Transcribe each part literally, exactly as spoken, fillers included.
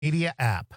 Media app.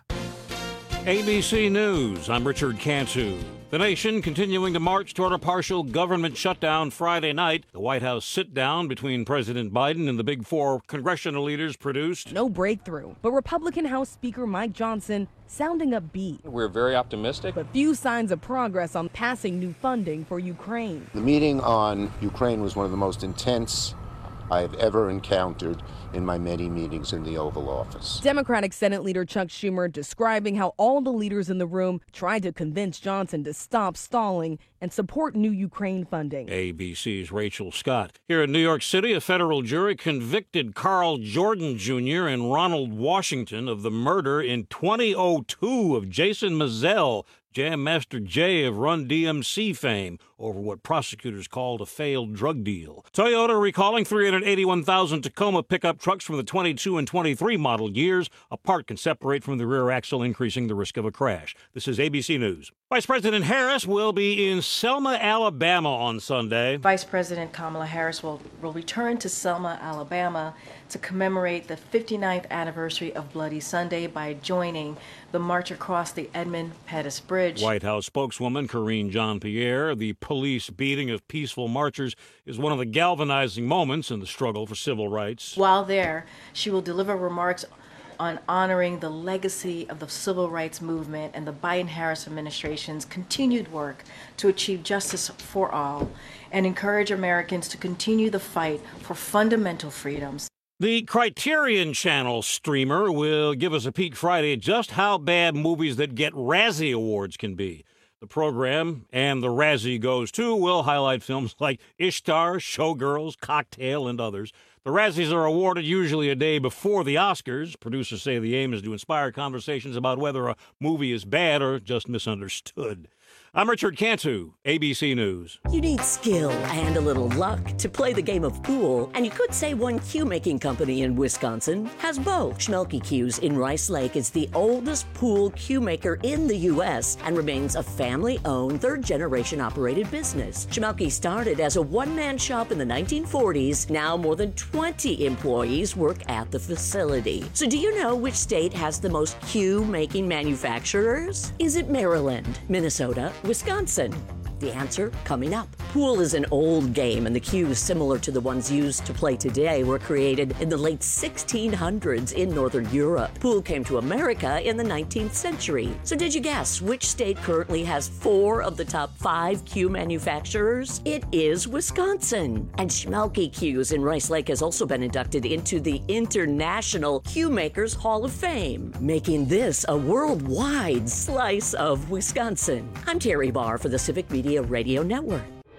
A B C News, I'm Richard Cantu. The nation continuing to march toward a partial government shutdown Friday night. The White House sit-down between President Biden and the Big Four congressional leaders produced no breakthrough, but Republican House Speaker Mike Johnson sounding upbeat. We're very optimistic. But few signs of progress on passing new funding for Ukraine. The meeting on Ukraine was one of the most intense I've ever encountered in my many meetings in the Oval Office. Democratic Senate Leader Chuck Schumer describing how all the leaders in the room tried to convince Johnson to stop stalling and support new Ukraine funding. A B C's Rachel Scott. Here in New York City, a federal jury convicted Carl Jordan Junior and Ronald Washington of the murder in twenty oh two of Jason Mizell, Jam Master Jay of Run D M C fame, over what prosecutors called a failed drug deal. Toyota recalling three hundred eighty-one thousand Tacoma pickup trucks from the twenty-two and twenty-three model years. A part can separate from the rear axle, increasing the risk of a crash. This is A B C News. Vice President Harris will be in Selma, Alabama on Sunday. Vice President Kamala Harris will, will return to Selma, Alabama to commemorate the fifty-ninth anniversary of Bloody Sunday by joining the march across the Edmund Pettus Bridge. White House spokeswoman Karine Jean-Pierre, the police beating of peaceful marchers is one of the galvanizing moments in the struggle for civil rights. While there, she will deliver remarks on honoring the legacy of the civil rights movement and the Biden-Harris administration's continued work to achieve justice for all and encourage Americans to continue the fight for fundamental freedoms. The Criterion Channel streamer will give us a peek Friday at just how bad movies that get Razzie Awards can be. The program, and the Razzie Goes To, will highlight films like Ishtar, Showgirls, Cocktail, and others. The Razzies are awarded usually a day before the Oscars. Producers say the aim is to inspire conversations about whether a movie is bad or just misunderstood. I'm Richard Cantu, A B C News. You need skill and a little luck to play the game of pool, and you could say one cue-making company in Wisconsin has both. Schmelke Cues in Rice Lake is the oldest pool cue maker in the U S and remains a family-owned, third-generation operated business. Schmelke started as a one-man shop in the nineteen forties. Now more than twenty employees work at the facility. So do you know which state has the most cue-making manufacturers? Is it Maryland, Minnesota, Wisconsin? The answer coming up. Pool is an old game, and the cues similar to the ones used to play today were created in the late sixteen hundreds in Northern Europe. Pool came to America in the nineteenth century. So did you guess which state currently has four of the top five cue manufacturers? It is Wisconsin. And Schmelke Cues in Rice Lake has also been inducted into the International Cue Makers Hall of Fame, making this a worldwide slice of Wisconsin. I'm Terry Barr for the Civic Media Radio Network.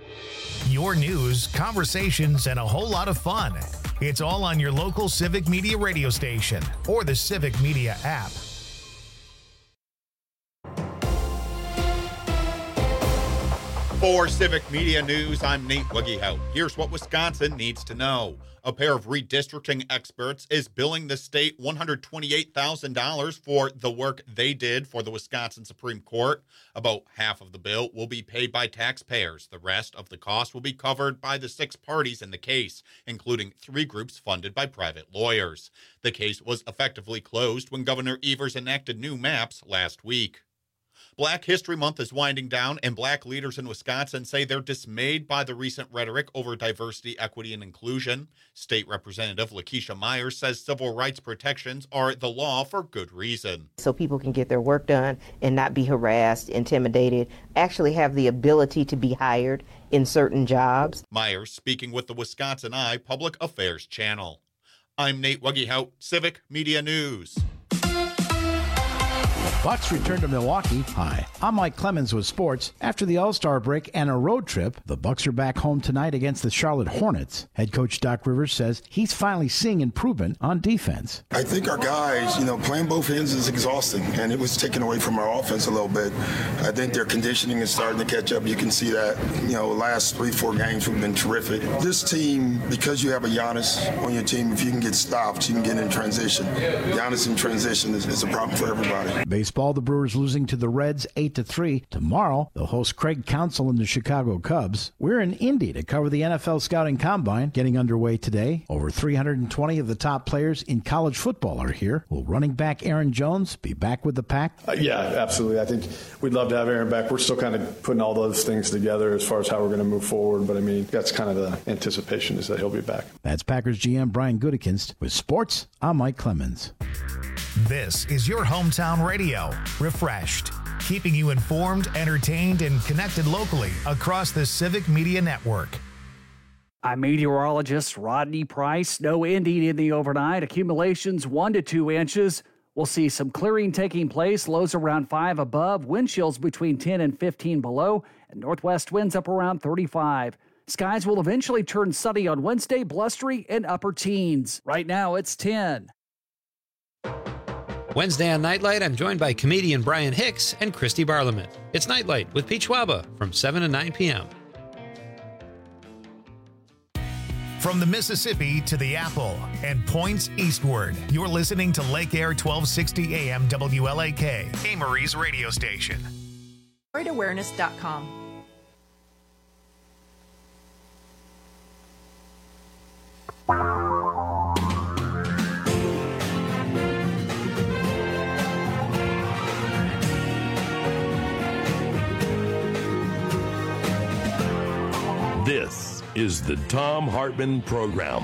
Your news, conversations, and a whole lot of fun. It's all on your local Civic Media radio station or the Civic Media app. For Civic Media News, I'm Nate Wuggehout. Here's what Wisconsin needs to know. A pair of redistricting experts is billing the state one hundred twenty-eight thousand dollars for the work they did for the Wisconsin Supreme Court. About half of the bill will be paid by taxpayers. The rest of the cost will be covered by the six parties in the case, including three groups funded by private lawyers. The case was effectively closed when Governor Evers enacted new maps last week. Black History Month is winding down, and black leaders in Wisconsin say they're dismayed by the recent rhetoric over diversity, equity, and inclusion. State Representative Lakeisha Myers says civil rights protections are the law for good reason. So people can get their work done and not be harassed, intimidated, actually have the ability to be hired in certain jobs. Myers speaking with the Wisconsin Eye Public Affairs Channel. I'm Nate Wuggehout, Civic Media News. Bucks return to Milwaukee. Hi, I'm Mike Clemens with sports. After the All-Star break and a road trip, the Bucks are back home tonight against the Charlotte Hornets. Head coach Doc Rivers says he's finally seeing improvement on defense. I think our guys, you know, playing both ends is exhausting, and it was taken away from our offense a little bit. I think their conditioning is starting to catch up. You can see that, you know, last three, four games we've been terrific. This team, because you have a Giannis on your team, if you can get stopped, you can get in transition. Giannis in transition is, is a problem for everybody. Baseball Baseball, the Brewers losing to the Reds eight to three. Tomorrow, they'll host Craig Counsell and the Chicago Cubs. We're in Indy to cover the N F L Scouting Combine, getting underway today. Over three hundred twenty of the top players in college football are here. Will running back Aaron Jones be back with the Pack? Uh, yeah, absolutely. I think we'd love to have Aaron back. We're still kind of putting all those things together as far as how we're going to move forward. But, I mean, that's kind of the anticipation is that he'll be back. That's Packers G M Brian Gutekunst. With sports, I'm Mike Clemens. This is your hometown radio, Refreshed, keeping you informed, entertained, and connected locally across the Civic Media Network. I'm meteorologist Rodney Price. Snow ending in the overnight. Accumulations one to two inches. We'll see some clearing taking place. Lows around five above. Wind chills between ten and fifteen below. And northwest winds up around thirty-five. Skies will eventually turn sunny on Wednesday, blustery and upper teens. Right now, it's ten. Wednesday on Nightlight, I'm joined by comedian Brian Hicks and Christy Barliament. It's Nightlight with Pete Schwaba from seven to nine p.m. From the Mississippi to the Apple and points eastward, you're listening to Lake Air twelve sixty A M W L A K, Amory's radio station. Thyroid awareness dot com. This is the Thom Hartmann Program.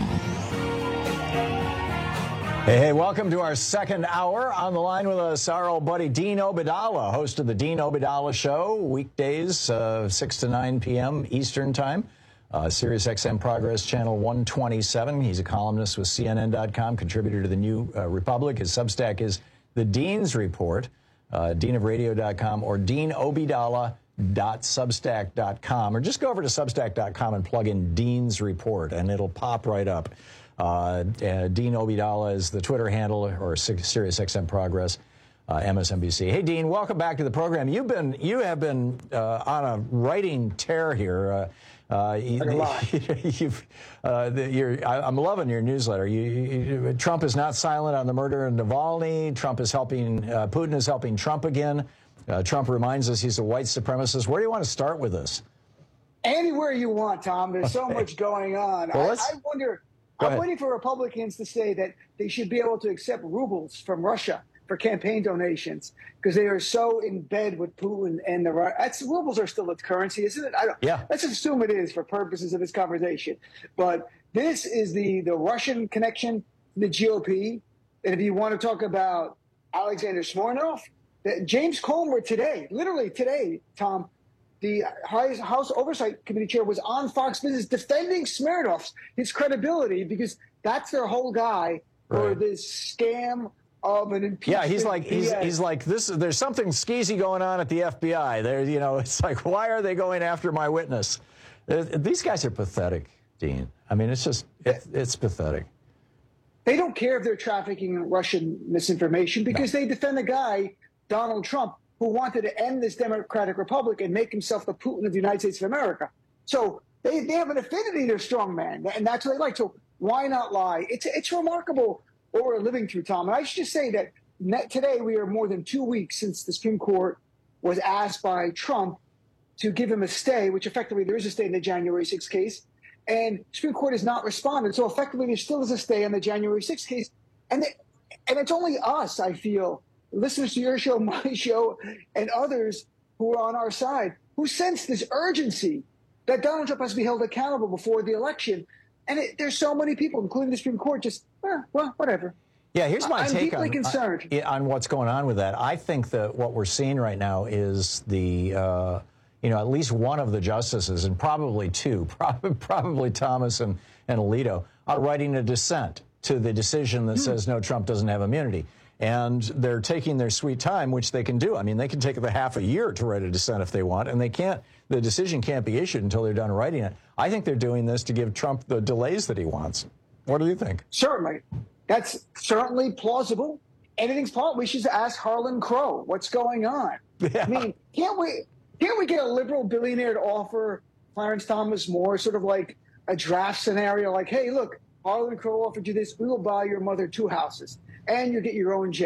Hey, hey, welcome to our second hour. On the line with us, our old buddy Dean Obeidallah, host of the Dean Obeidallah Show, weekdays, uh, six to nine p.m. Eastern Time. Uh, Sirius X M Progress Channel one twenty-seven. He's a columnist with C N N dot com, contributor to the New uh, Republic. His Substack is The Dean's Report, uh, dean of radio dot com, or dean obeidallah dot substack dot com, or just go over to substack dot com and plug in Dean's Report, and it'll pop right up. Uh, uh, Dean Obeidallah is the Twitter handle, or Sirius X M Progress, uh, M S N B C. Hey, Dean, welcome back to the program. You've been, you have been uh, on a writing tear here. Uh, Uh, you, you've, uh, the, you're, I, I'm loving your newsletter. You, you, Trump is not silent on the murder of Navalny. Trump is helping, uh, Putin is helping Trump again. Uh, Trump reminds us he's a white supremacist. Where do you want to start with this? Anywhere you want, Tom. There's so much going on. Well, I, I wonder, Go I'm ahead. waiting for Republicans to say that they should be able to accept rubles from Russia for campaign donations because they are so in bed with Putin and the Ru- that's rubles are still its currency, isn't it? I don't. Yeah. Let's assume it is for purposes of this conversation. But this is the the Russian connection to the G O P. And if you want to talk about Alexander Smirnov, that James Comer today, literally today, Tom, the House Oversight Committee chair was on Fox Business defending Smirnov's his credibility because that's their whole guy for Right. this scam of an impeachment. Yeah, he's like he's, B S. he's like this. There's something skeezy going on at the F B I. There, you know, it's like, why are they going after my witness? Uh, These guys are pathetic, Dean. I mean, it's just it, it's pathetic. They don't care if they're trafficking Russian misinformation because they defend the guy, Donald Trump, who wanted to end this Democratic Republic and make himself the Putin of the United States of America. So they, they have an affinity to strongman, and that's what they like. So why not lie? It's it's remarkable what we're living through, Tom. And I should just say that net, today we are more than two weeks since the Supreme Court was asked by Trump to give him a stay, which effectively there is a stay in the January sixth case. And the Supreme Court has not responded. So effectively there still is a stay on the January sixth case. And, they, and it's only us, I feel, listeners to your show, my show, and others who are on our side, who sense this urgency that Donald Trump has to be held accountable before the election. And it, there's so many people, including the Supreme Court, just, eh, well, whatever. Yeah, here's my I'm take deeply on, concerned. on on what's going on with that. I think that what we're seeing right now is the, uh, you know, at least one of the justices, and probably two, probably, probably Thomas and, and Alito, are writing a dissent to the decision that says, no, Trump doesn't have immunity. And they're taking their sweet time, which they can do. I mean, they can take the half a year to write a dissent if they want, and they can't. The decision can't be issued until they're done writing it. I think they're doing this to give Trump the delays that he wants. What do you think? Certainly. That's certainly plausible. Anything's plausible. We should ask Harlan Crow what's going on. Yeah. I mean, can't we can't we get a liberal billionaire to offer Clarence Thomas More sort of like a draft scenario like, hey, look, Harlan Crow offered you this. We will buy your mother two houses and you get your own jet.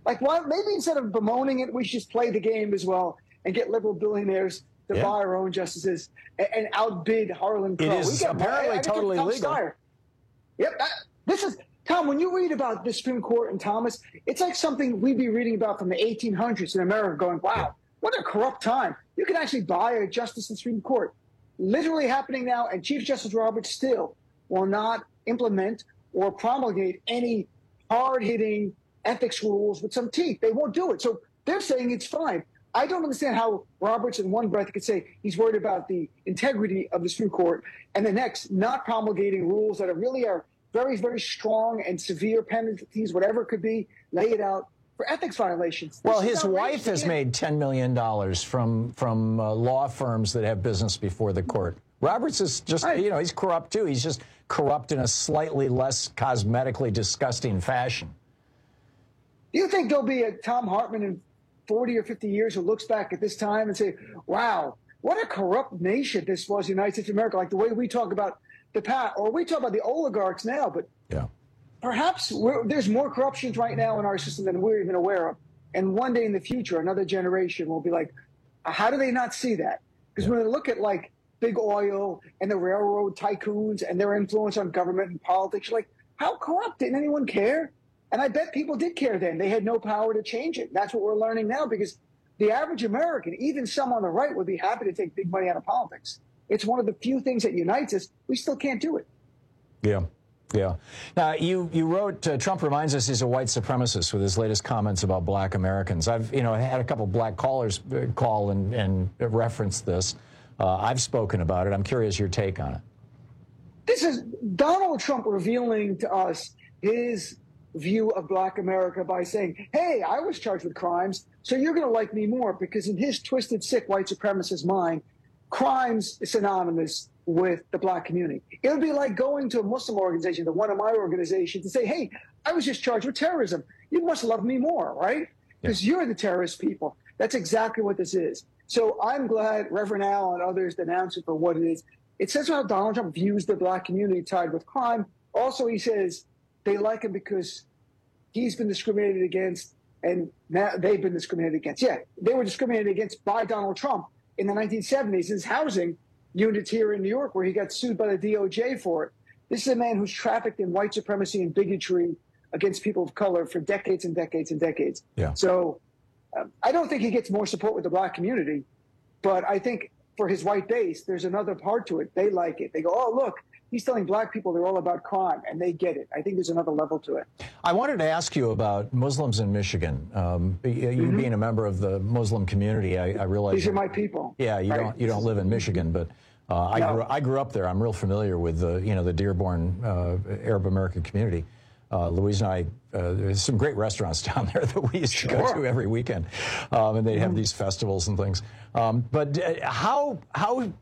Like, why? Maybe instead of bemoaning it, we should just play the game as well and get liberal billionaires to Yeah. buy our own justices and, and outbid Harlan Crow. It is We get- apparently I- I think it's totally Tom legal. Steyer. Yep. That, this is, Tom, when you read about the Supreme Court and Thomas, it's like something we'd be reading about from the eighteen hundreds in America going, wow, what a corrupt time. You can actually buy a justice in the Supreme Court. Literally happening now, and Chief Justice Roberts still will not implement or promulgate any hard-hitting ethics rules with some teeth. They won't do it. So they're saying it's fine. I don't understand how Roberts in one breath could say he's worried about the integrity of the Supreme Court and the next not promulgating rules that are really are very, very strong and severe penalties, whatever it could be, lay it out for ethics violations. Well, This is his outrageous. wife has made ten million dollars from from uh, law firms that have business before the court. Roberts is just, you know, he's corrupt too. He's just corrupt in a slightly less cosmetically disgusting fashion. Do you think there'll be a Tom Hartman in forty or fifty years who looks back at this time and say, wow, what a corrupt nation this was, the United States of America, like the way we talk about the past, or we talk about the oligarchs now, but yeah. perhaps we're, there's more corruptions right now in our system than we're even aware of. And one day in the future, another generation will be like, how do they not see that? Because when they look at like big oil and the railroad tycoons and their influence on government and politics, you're like, how corrupt? Didn't anyone care? And I bet people did care then. They had no power to change it. That's what we're learning now, because the average American, even some on the right, would be happy to take big money out of politics. It's one of the few things that unites us. We still can't do it. Yeah. Yeah. Now, you, you wrote, uh, Trump reminds us he's a white supremacist with his latest comments about black Americans. I've, you know, had a couple black callers call and, and reference this. Uh, I've spoken about it. I'm curious your take on it. This is Donald Trump revealing to us his view of black America by saying, hey, I was charged with crimes, so you're going to like me more, because in his twisted, sick white supremacist mind, crimes is synonymous with the black community. It would be like going to a Muslim organization, the one of my organizations, and say, hey, I was just charged with terrorism. You must love me more, right? Because you're the terrorist people. That's exactly what this is. So I'm glad Reverend Al and others denounce it for what it is. It says how Donald Trump views the black community tied with crime. Also, he says they like him because he's been discriminated against and now they've been discriminated against. Yeah, they were discriminated against by Donald Trump in the nineteen seventies. His housing units here in New York, where he got sued by the D O J for it. This is a man who's trafficked in white supremacy and bigotry against people of color for decades and decades and decades. Yeah. So um, I don't think he gets more support with the black community, but I think for his white base, there's another part to it. They like it. They go, oh, look, he's telling black people they're all about crime, and they get it. I think there's another level to it. I wanted to ask you about Muslims in Michigan. Um, you Mm-hmm. being a member of the Muslim community, I, I realize These are my people. Yeah, you right? don't you don't live in Michigan, but uh, I No. grew I grew up there. I'm real familiar with the you know the Dearborn uh, Arab American community. Uh, Louise and I, uh, there's some great restaurants down there that we used to go Sure. to every weekend, um, and they have these festivals and things. Um, but uh, how how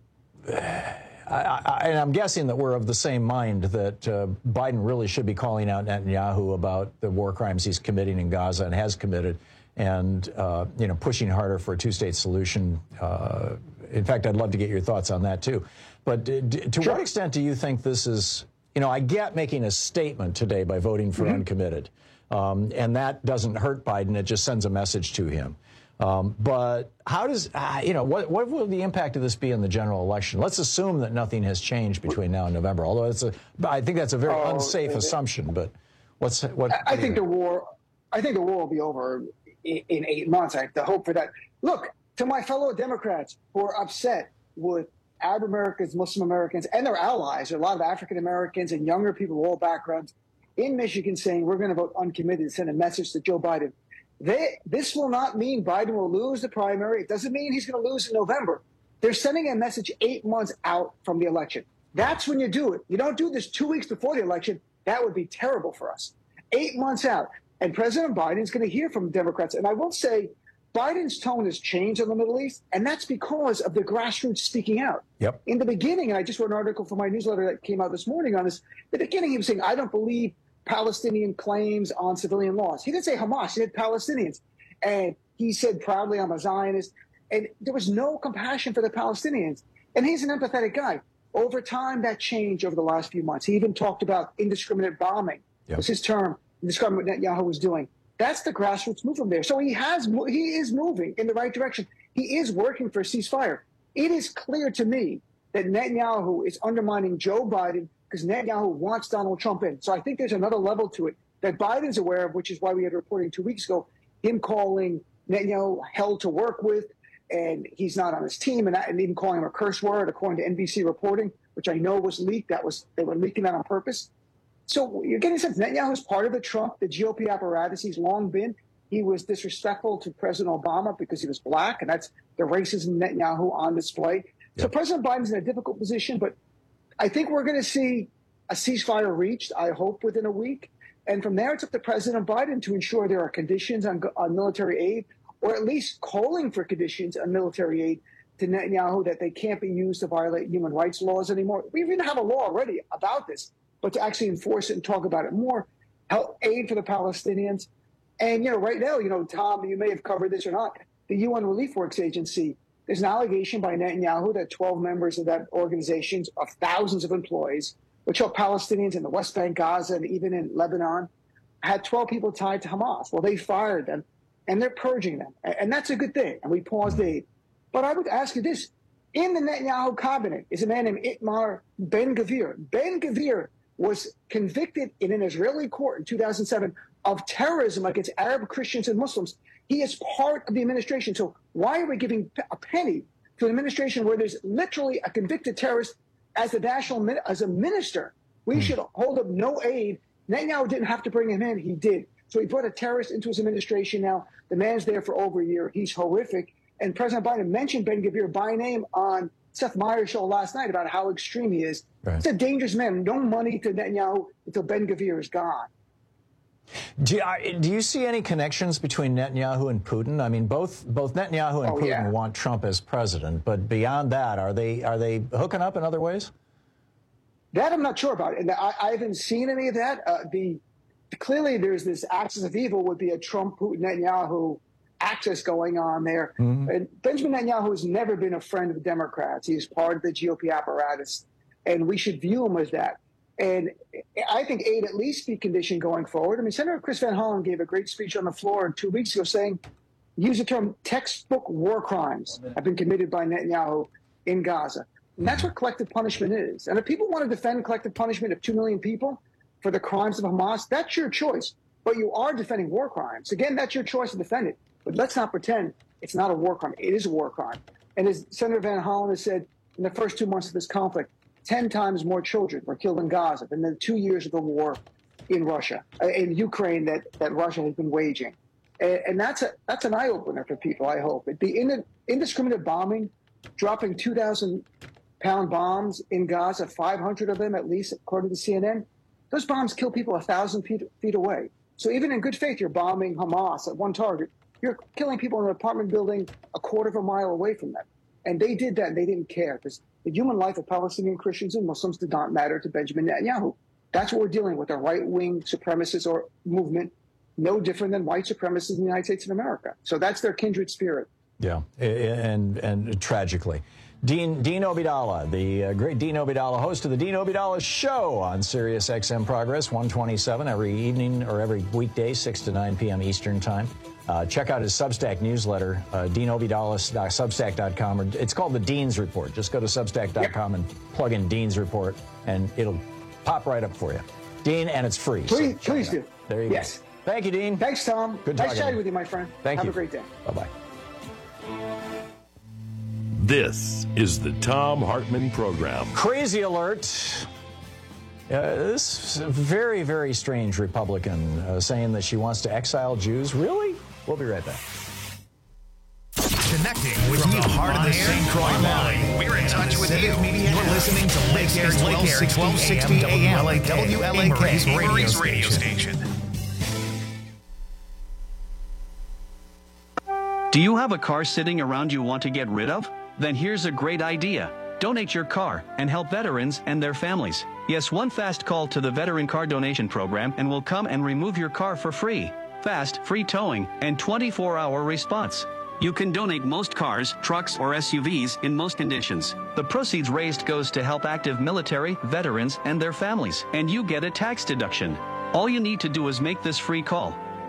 I, I, and I'm guessing that we're of the same mind that uh, Biden really should be calling out Netanyahu about the war crimes he's committing in Gaza and has committed, and uh, you know pushing harder for a two-state solution. Uh, in fact, I'd love to get your thoughts on that too. But d- d- to Sure. what extent do you think this is? You know, I get making a statement today by voting for Mm-hmm. uncommitted, um, and that doesn't hurt Biden. It just sends a message to him. Um, but how does, uh, you know, what, what will the impact of this be in the general election? Let's assume that nothing has changed between now and November, although it's a, I think that's a very Oh, unsafe it- assumption, but what's, what? I think the war, I think the war will be over in, in eight months. I have to hope for that. Look, to my fellow Democrats who are upset with Arab Americans, Muslim Americans, and their allies, there are a lot of African Americans and younger people of all backgrounds in Michigan saying we're going to vote uncommitted and send a message to Joe Biden. They, this will not mean Biden will lose the primary. It doesn't mean he's going to lose in November. They're sending a message eight months out from the election. That's when you do it. You don't do this two weeks before the election. That would be terrible for us. Eight months out. And President Biden is going to hear from Democrats. And I will say Biden's tone has changed in the Middle East, and that's because of the grassroots speaking out. Yep. In the beginning, and I just wrote an article for my newsletter that came out this morning on this, in the beginning he was saying, I don't believe Palestinian claims on civilian laws. He didn't say Hamas, he said Palestinians. And he said proudly, I'm a Zionist. And there was no compassion for the Palestinians. And he's an empathetic guy. Over time, that changed over the last few months. He even talked about indiscriminate bombing. Yep. Was his term, indiscriminate what Netanyahu was doing. That's the grassroots movement there. So he has, he is moving in the right direction. He is working for a ceasefire. It is clear to me that Netanyahu is undermining Joe Biden because Netanyahu wants Donald Trump in. So I think there's another level to it that Biden's aware of, which is why we had reporting two weeks ago, him calling Netanyahu hell to work with, and he's not on his team, and, and even calling him a curse word, according to N B C reporting, which I know was leaked. That was they were leaking that on purpose. So you're getting a sense Netanyahu is part of the Trump, the G O P apparatus. He's long been. He was disrespectful to President Obama because he was black, and that's the racism Netanyahu on display. So President Biden's in a difficult position, but I think we're going to see a ceasefire reached, I hope, within a week. And from there, it's up to President Biden to ensure there are conditions on, on military aid, or at least calling for conditions on military aid to Netanyahu that they can't be used to violate human rights laws anymore. We even have a law already about this, but to actually enforce it and talk about it more, help aid for the Palestinians. And, you know, right now, you know, Tom, you may have covered this or not, the U N Relief Works Agency, there's an allegation by Netanyahu that twelve members of that organization, of thousands of employees, which help Palestinians in the West Bank, Gaza, and even in Lebanon, had twelve people tied to Hamas. Well, they fired them, and they're purging them. And that's a good thing, and we paused aid. But I would ask you this. In the Netanyahu cabinet is a man named Itamar Ben-Gvir. Ben-Gvir was convicted in an Israeli court in two thousand seven of terrorism against Arab Christians and Muslims. He is part of the administration. So why are we giving a penny to an administration where there's literally a convicted terrorist as the national, as a minister? We mm. should hold up no aid. Netanyahu didn't have to bring him in. He did. So he brought a terrorist into his administration now. The man's there for over a year. He's horrific. And President Biden mentioned Ben-Gvir by name on Seth Meyers' show last night about how extreme he is. Right. He's a dangerous man. No money to Netanyahu until Ben-Gvir is gone. Do you, do you see any connections between Netanyahu and Putin? I mean, both both Netanyahu and oh, Putin yeah. want Trump as president, but beyond that, are they are they hooking up in other ways? That I'm not sure about, and I, I haven't seen any of that. Uh, the clearly there's this axis of evil would be a Trump Putin Netanyahu axis going on there. Mm-hmm. And Benjamin Netanyahu has never been a friend of the Democrats. He's part of the G O P apparatus, and we should view him as that. And I think aid at least be conditioned going forward. I mean, Senator Chris Van Hollen gave a great speech on the floor two weeks ago saying, use the term textbook war crimes have been committed by Netanyahu in Gaza. And that's what collective punishment is. And if people want to defend collective punishment of two million people for the crimes of Hamas, that's your choice. But you are defending war crimes. Again, that's your choice to defend it. But let's not pretend it's not a war crime. It is a war crime. And as Senator Van Hollen has said, in the first two months of this conflict, ten times more children were killed in Gaza than the two years of the war in Russia, in Ukraine that, that Russia has been waging. And, and that's a that's an eye-opener for people, I hope. The indiscriminate bombing, dropping two thousand pound bombs in Gaza, five hundred of them at least, according to C N N, those bombs kill people one thousand feet, feet away. So even in good faith, you're bombing Hamas at one target. You're killing people in an apartment building a quarter of a mile away from them. And they did that, and they didn't care, because the human life of Palestinian Christians and Muslims did not matter to Benjamin Netanyahu. That's what we're dealing with, a right-wing supremacist or movement, no different than white supremacists in the United States of America. So that's their kindred spirit. Yeah, and and tragically. Dean, Dean Obeidallah, the uh, great Dean Obeidallah, host of the Dean Obeidallah Show on Sirius X M Progress, one twenty-seven every evening or every weekday, six to nine p.m. Eastern Time. Uh, check out his Substack newsletter, uh, dean obeidallah dot substack dot com. Or it's called the Dean's Report. Just go to substack dot com yep. and plug in Dean's Report, and it'll pop right up for you. Dean, and it's free. Please, so please do. There you yes. go. Thank you, Dean. Thanks, Tom. Good nice talking chatting with you, my friend. Thank Have you. Have a great day. Bye-bye. This is the Thom Hartmann Program. Crazy alert. Uh, this very, very strange Republican uh, saying that she wants to exile Jews. Really? We'll be right back. Connecting with the heart of the Saint Croix Valley. We're in touch with you. You're listening to Lake Air twelve sixty A M W L A K, Marie's radio station. Do you have a car sitting around you want to get rid of? Then here's a great idea. Donate your car and help veterans and their families. Yes, one fast call to the Veteran Car Donation Program and we'll come and remove your car for free. Fast, free towing, and twenty-four hour response. You can donate most cars, trucks, or S U Vs in most conditions. The proceeds raised goes to help active military, veterans, and their families, and you get a tax deduction. All you need to do is make this free call.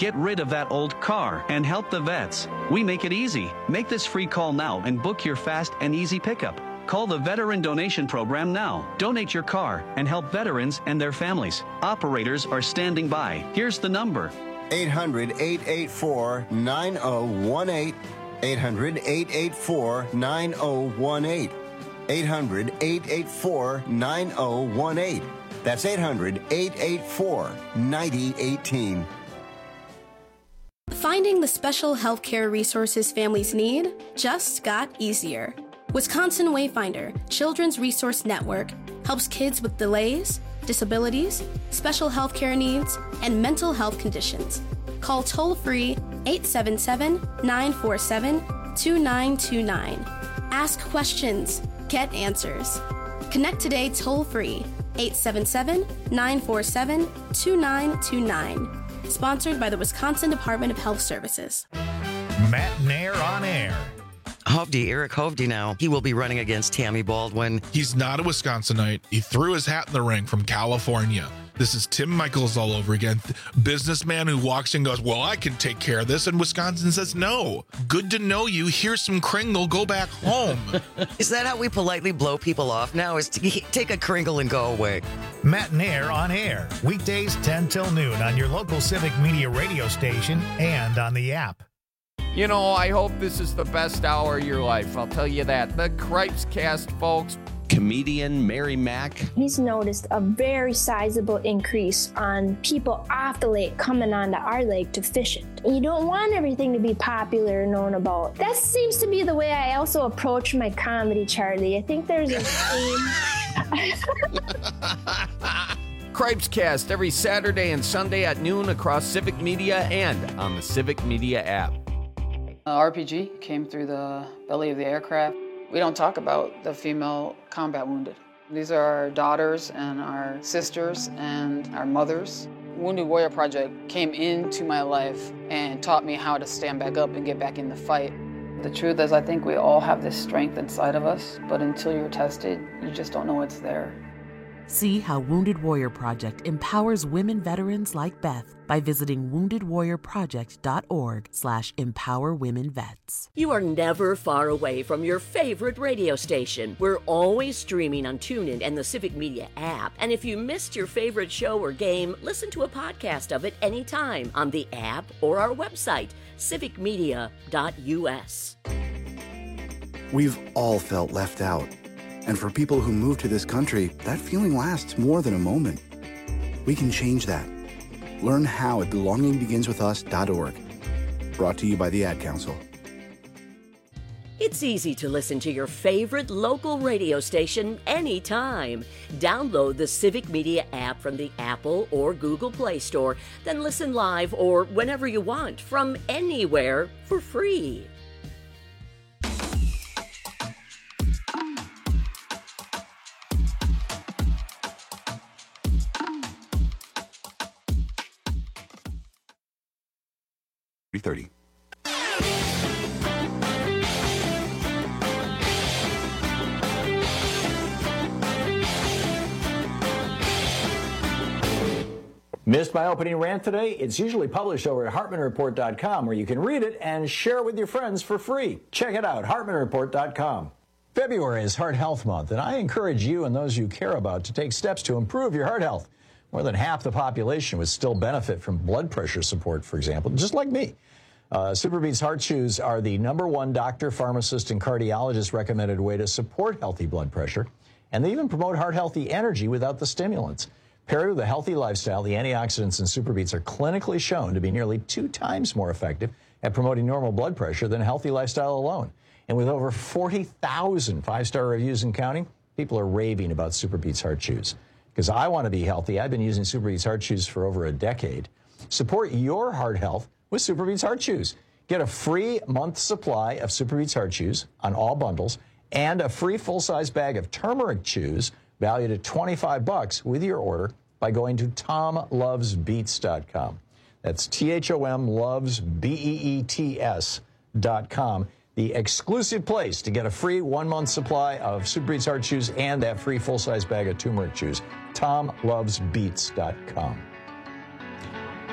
Get rid of that old car and help the vets. We make it easy. Make this free call now and book your fast and easy pickup. Call the Veteran Donation Program now. Donate your car and help veterans and their families. Operators are standing by. Here's the number. eight hundred, eight eight four, nine oh one eight. eight hundred, eight eight four, nine oh one eight. eight hundred, eight eight four, nine oh one eight. That's eight hundred, eight eight four, nine oh one eight. Finding the special healthcare resources families need just got easier. Wisconsin Wayfinder Children's Resource Network helps kids with delays, disabilities, special healthcare needs, and mental health conditions. Call toll-free eight seven seven, nine four seven, two nine two nine. Ask questions, get answers. Connect today toll-free eight seven seven, nine four seven, two nine two nine. Sponsored by the Wisconsin Department of Health Services. Matt Nair on air. Hovde, Eric Hovde now, he will be running against Tammy Baldwin. He's not a Wisconsinite. He threw his hat in the ring from California. This is Tim Michaels all over again. Businessman who walks in and goes, well, I can take care of this. And Wisconsin says, no. Good to know you. Here's some Kringle. Go back home. Is that how we politely blow people off now, is to take a Kringle and go away? Matt Nair on air. Weekdays ten till noon on your local Civic Media radio station and on the app. You know, I hope this is the best hour of your life. I'll tell you that. The Cripes Cast, folks. Comedian Mary Mack. He's noticed a very sizable increase on people off the lake coming onto our lake to fish it. You don't want everything to be popular and known about. That seems to be the way I also approach my comedy, Charlie. I think there's a theme. Cripes Cast every Saturday and Sunday at noon across Civic Media and on the Civic Media app. Uh, R P G came through the belly of the aircraft. We don't talk about the female combat wounded. These are our daughters and our sisters and our mothers. Wounded Warrior Project came into my life and taught me how to stand back up and get back in the fight. The truth is, I think we all have this strength inside of us, but until you're tested, you just don't know it's there. See how Wounded Warrior Project empowers women veterans like Beth by visiting wounded warrior project dot org slash empower women vets. You are never far away from your favorite radio station. We're always streaming on TuneIn and the Civic Media app. And if you missed your favorite show or game, listen to a podcast of it anytime on the app or our website, civic media dot u s. We've all felt left out. And for people who move to this country, that feeling lasts more than a moment. We can change that. Learn how at belonging begins with us dot org. Brought to you by the Ad Council. It's easy to listen to your favorite local radio station anytime. Download the Civic Media app from the Apple or Google Play Store, then listen live or whenever you want from anywhere for free. three thirty. Missed my opening rant today? It's usually published over at hartman report dot com, where you can read it and share it with your friends for free. Check it out, hartman report dot com. February is Heart Health Month, and I encourage you and those you care about to take steps to improve your heart health. More than half the population would still benefit from blood pressure support, for example, just like me. Uh, SuperBeets Heart Chews are the number one doctor, pharmacist, and cardiologist recommended way to support healthy blood pressure, and they even promote heart-healthy energy without the stimulants. Paired with a healthy lifestyle, the antioxidants in SuperBeets are clinically shown to be nearly two times more effective at promoting normal blood pressure than a healthy lifestyle alone. And with over forty thousand five-star reviews and counting, people are raving about SuperBeets Heart Chews. Because I want to be healthy, I've been using SuperBeets Heart Chews for over a decade. Support your heart health with SuperBeets Heart Chews. Get a free month supply of SuperBeets Heart Chews on all bundles and a free full-size bag of turmeric chews valued at twenty-five bucks with your order by going to tom loves beets dot com. That's T H O M loves B E E T S dot com. The exclusive place to get a free one-month supply of SuperBeets Heart Chews and that free full-size bag of turmeric chews. tom loves beets dot com.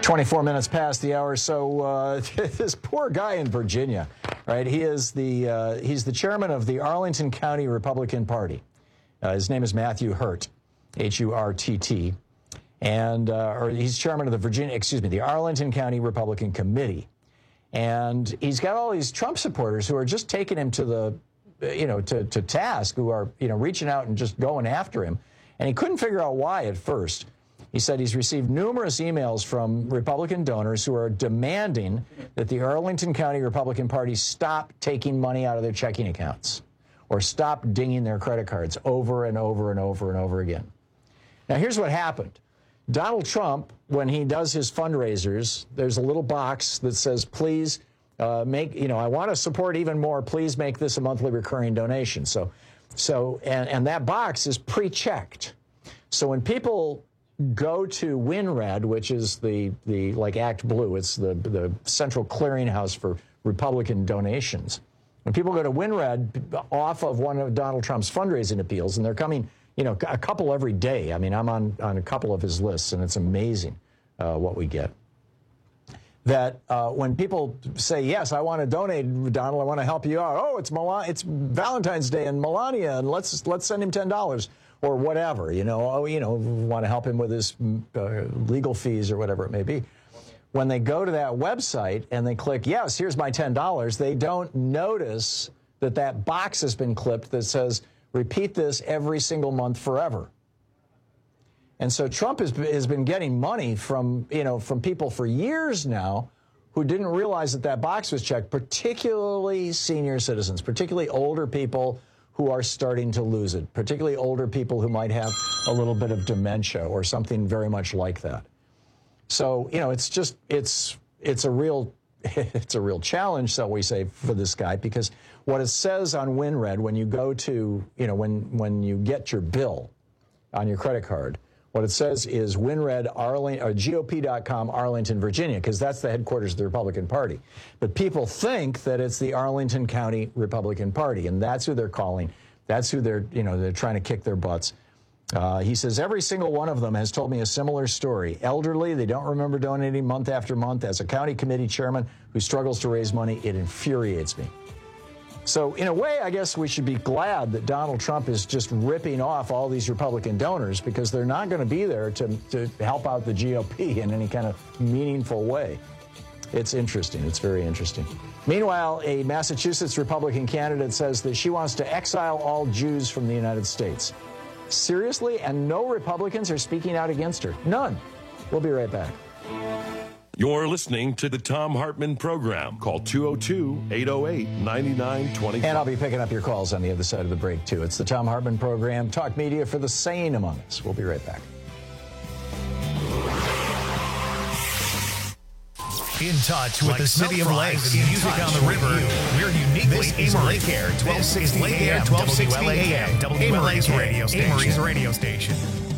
twenty-four minutes past the hour. So uh, this poor guy in Virginia, right? He is the uh, he's the chairman of the Arlington County Republican Party. Uh, his name is Matthew Hurt, H U R T T, and uh, or he's chairman of the Virginia, excuse me, the Arlington County Republican Committee, and he's got all these Trump supporters who are just taking him to the, you know, to to task, who are you know reaching out and just going after him, and he couldn't figure out why at first. He said he's received numerous emails from Republican donors who are demanding that the Arlington County Republican Party stop taking money out of their checking accounts or stop dinging their credit cards over and over and over and over again. Now, here's what happened. Donald Trump, when he does his fundraisers, there's a little box that says, please uh, make, you know, I want to support even more. Please make this a monthly recurring donation. So, so and, and that box is pre-checked. So when people go to WinRed, which is the, the like Act Blue, it's the, the central clearinghouse for Republican donations. When people go to WinRed off of one of Donald Trump's fundraising appeals, and they're coming, you know, a couple every day. I mean, I'm on, on a couple of his lists, and it's amazing uh, what we get. That uh, when people say, yes, I want to donate, Donald, I want to help you out. Oh, it's Mel- it's Valentine's Day and Melania, and let's let's send him ten dollars. Or whatever, you know, oh, you know, want to help him with his uh, legal fees or whatever it may be. When they go to that website and they click, yes, here's my ten dollars, they don't notice that that box has been clipped that says, repeat this every single month forever. And so Trump has, has been getting money from, you know, from people for years now who didn't realize that that box was checked, particularly senior citizens, particularly older people who are starting to lose it, particularly older people who might have a little bit of dementia or something very much like that. So, you know, it's just, it's, it's a real, it's a real challenge, shall we say, for this guy, because what it says on WinRed, when you go to, you know, when, when you get your bill on your credit card, what it says is WinRed, Arling, or G O P dot com, Arlington, Virginia, because that's the headquarters of the Republican Party. But people think that it's the Arlington County Republican Party, and that's who they're calling. That's who they're, you know, they're trying to kick their butts. Uh, he says, every single one of them has told me a similar story. Elderly, they don't remember donating month after month. As a county committee chairman who struggles to raise money, it infuriates me. So in a way, I guess we should be glad that Donald Trump is just ripping off all these Republican donors, because they're not going to be there to, to help out the G O P in any kind of meaningful way. It's interesting. It's very interesting. Meanwhile, a Massachusetts Republican candidate says that she wants to exile all Jews from the United States. Seriously? And no Republicans are speaking out against her? None. We'll be right back. You're listening to the Thom Hartmann Program. Call two oh two, eight oh eight, nine nine two five. And I'll be picking up your calls on the other side of the break, too. It's the Thom Hartmann Program, talk media for the sane among us. We'll be right back. In touch with like the city of Lakes, music on the river. We're uniquely in Lake Air, twelve sixty A M, twelve sixty A M, W L A K, radio station. Amory's radio station.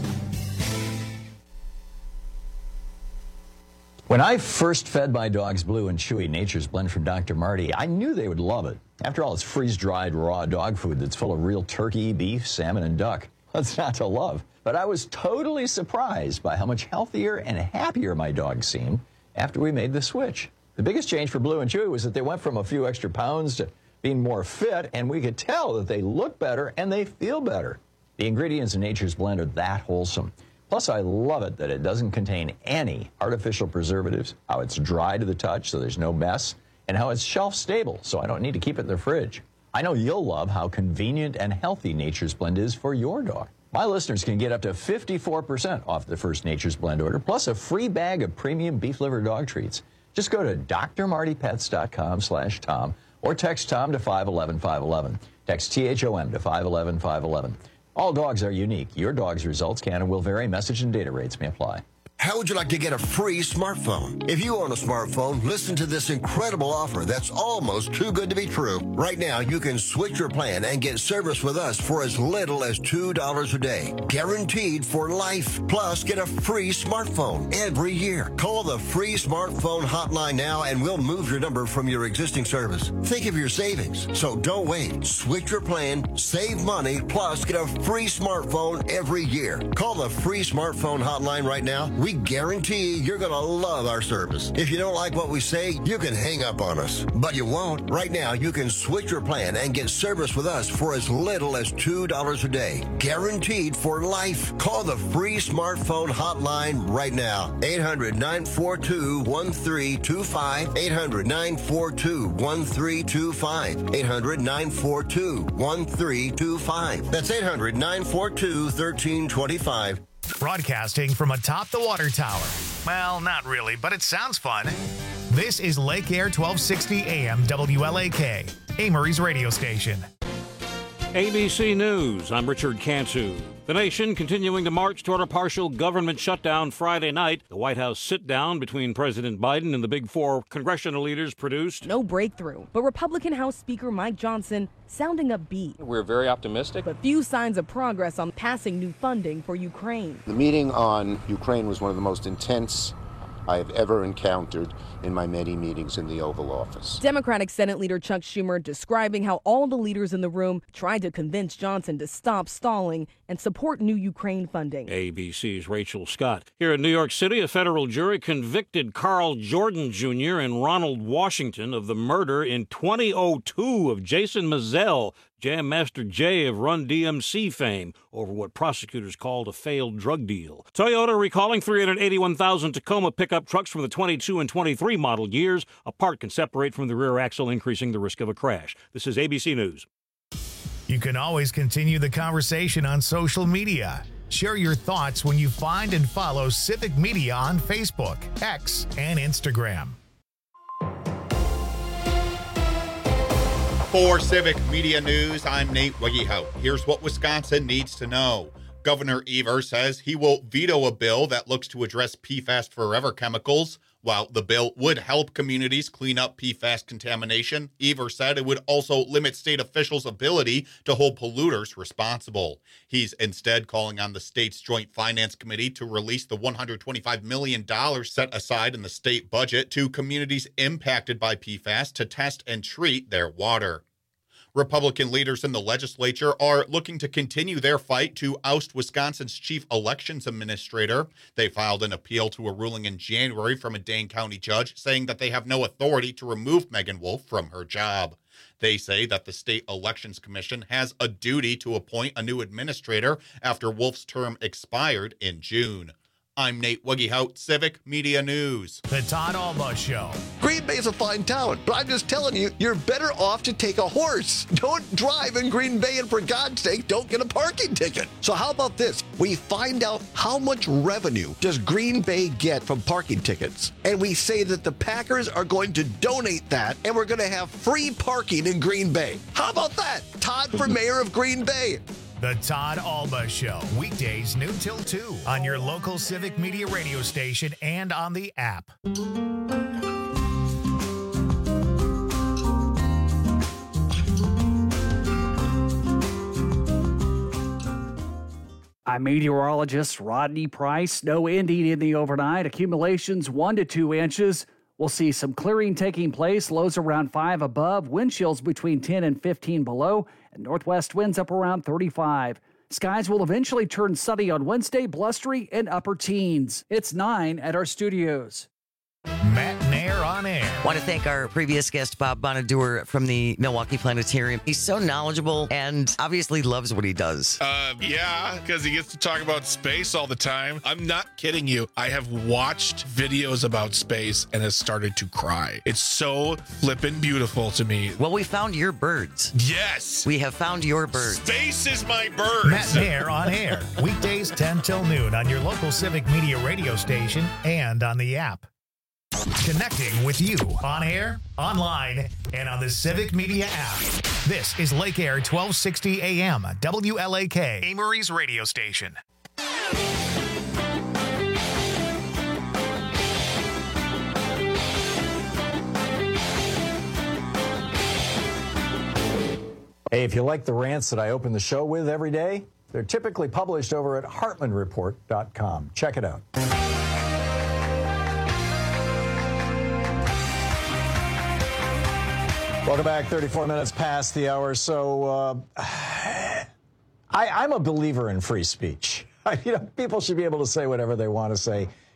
When I first fed my dogs Blue and Chewy Nature's Blend from Doctor Marty, I knew they would love it. After all, it's freeze-dried raw dog food that's full of real turkey, beef, salmon, and duck. What's not to love? But I was totally surprised by how much healthier and happier my dogs seemed after we made the switch. The biggest change for Blue and Chewy was that they went from a few extra pounds to being more fit, and we could tell that they look better and they feel better. The ingredients in Nature's Blend are that wholesome. Plus, I love it that it doesn't contain any artificial preservatives, how it's dry to the touch so there's no mess, and how it's shelf stable so I don't need to keep it in the fridge. I know you'll love how convenient and healthy Nature's Blend is for your dog. My listeners can get up to fifty-four percent off the first Nature's Blend order, plus a free bag of premium beef liver dog treats. Just go to d r marty pets dot com slash Tom or text Tom to five one one, five one one. Text T H O M to five one one, five one one. All dogs are unique. Your dog's results can and will vary. Message and data rates may apply. How would you like to get a free smartphone? If you own a smartphone, listen to this incredible offer that's almost too good to be true. Right now, you can switch your plan and get service with us for as little as two dollars a day. Guaranteed for life. Plus, get a free smartphone every year. Call the free smartphone hotline now and we'll move your number from your existing service. Think of your savings. So don't wait. Switch your plan, save money, plus get a free smartphone every year. Call the free smartphone hotline right now. We we guarantee you're going to love our service. If you don't like what we say, you can hang up on us. But you won't. Right now, you can switch your plan and get service with us for as little as two dollars a day. Guaranteed for life. Call the free smartphone hotline right now. eight hundred, nine four two, one three two five. eight hundred, nine four two, one three two five. eight hundred, nine four two, one three two five. That's eight hundred, nine four two, one three two five. Broadcasting from atop the water tower. Well, not really, but it sounds fun. This is Lake Air twelve sixty A M W L A K, Amory's radio station. A B C News, I'm Richard Cantu. The nation continuing to march toward a partial government shutdown Friday night. The White House sit-down between President Biden and the Big Four congressional leaders produced no breakthrough, but Republican House Speaker Mike Johnson sounding upbeat. We're very optimistic. But few signs of progress on passing new funding for Ukraine. The meeting on Ukraine was one of the most intense I have ever encountered in my many meetings in the Oval Office. Democratic Senate Leader Chuck Schumer describing how all the leaders in the room tried to convince Johnson to stop stalling and support new Ukraine funding. A B C's Rachel Scott. Here in New York City, a federal jury convicted Carl Jordan Junior and Ronald Washington of the murder in twenty oh two of Jason Mizell, Jam Master Jay of Run D M C fame, over what prosecutors called a failed drug deal. Toyota recalling three hundred eighty-one thousand Tacoma pickup trucks from the twenty-two and twenty-three model years. A part can separate from the rear axle, increasing the risk of a crash. This is A B C News. You can always continue the conversation on social media. Share your thoughts when you find and follow Civic Media on Facebook, X, and Instagram. For Civic Media News, I'm Nate Wiggyhout. Here's what Wisconsin needs to know. Governor Evers says he will veto a bill that looks to address P FAS forever chemicals. While the bill would help communities clean up P FAS contamination, Evers said it would also limit state officials' ability to hold polluters responsible. He's instead calling on the state's Joint Finance Committee to release the one hundred twenty-five million dollars set aside in the state budget to communities impacted by P FAS to test and treat their water. Republican leaders in the legislature are looking to continue their fight to oust Wisconsin's chief elections administrator. They filed an appeal to a ruling in January from a Dane County judge saying that they have no authority to remove Megan Wolf from her job. They say that the State Elections Commission has a duty to appoint a new administrator after Wolf's term expired in June. I'm Nate Wiggyhout, Civic Media News. The Todd Alba Show. Green Bay's a fine town, but I'm just telling you, you're better off to take a horse. Don't drive in Green Bay, and for God's sake, don't get a parking ticket. So how about this? We find out how much revenue does Green Bay get from parking tickets, and we say that the Packers are going to donate that, and we're going to have free parking in Green Bay. How about that? Todd for mayor of Green Bay. The Todd Alba Show, weekdays noon till two on your local Civic Media radio station and on the app. I'm meteorologist Rodney Price. Snow ending in the overnight. Accumulations one to two inches. We'll see some clearing taking place. Lows around five above. Wind chills between ten and fifteen below. And northwest winds up around thirty-five. Skies will eventually turn sunny on Wednesday, blustery and upper teens. It's nine at our studios. Matt Nair on air. Want to thank our previous guest, Bob Bonaduer from the Milwaukee Planetarium. He's so knowledgeable and obviously loves what he does. Uh, yeah, because he gets to talk about space all the time. I'm not kidding you. I have watched videos about space and has started to cry. It's so flippin' beautiful to me. Well, we found your birds. Yes. We have found your birds. Space is my birds. Matt Nair on air. Weekdays ten till noon on your local Civic Media radio station and on the app. Connecting with you on air, online, and on the Civic Media app. This is Lake Air twelve sixty A M, W L A K, Amory's radio station. Hey, if you like the rants that I open the show with every day, they're typically published over at Hartman Report dot com. Check it out. Welcome back. thirty-four minutes past the hour. So uh, I, I'm a believer in free speech. I, you know, people should be able to say whatever they want to say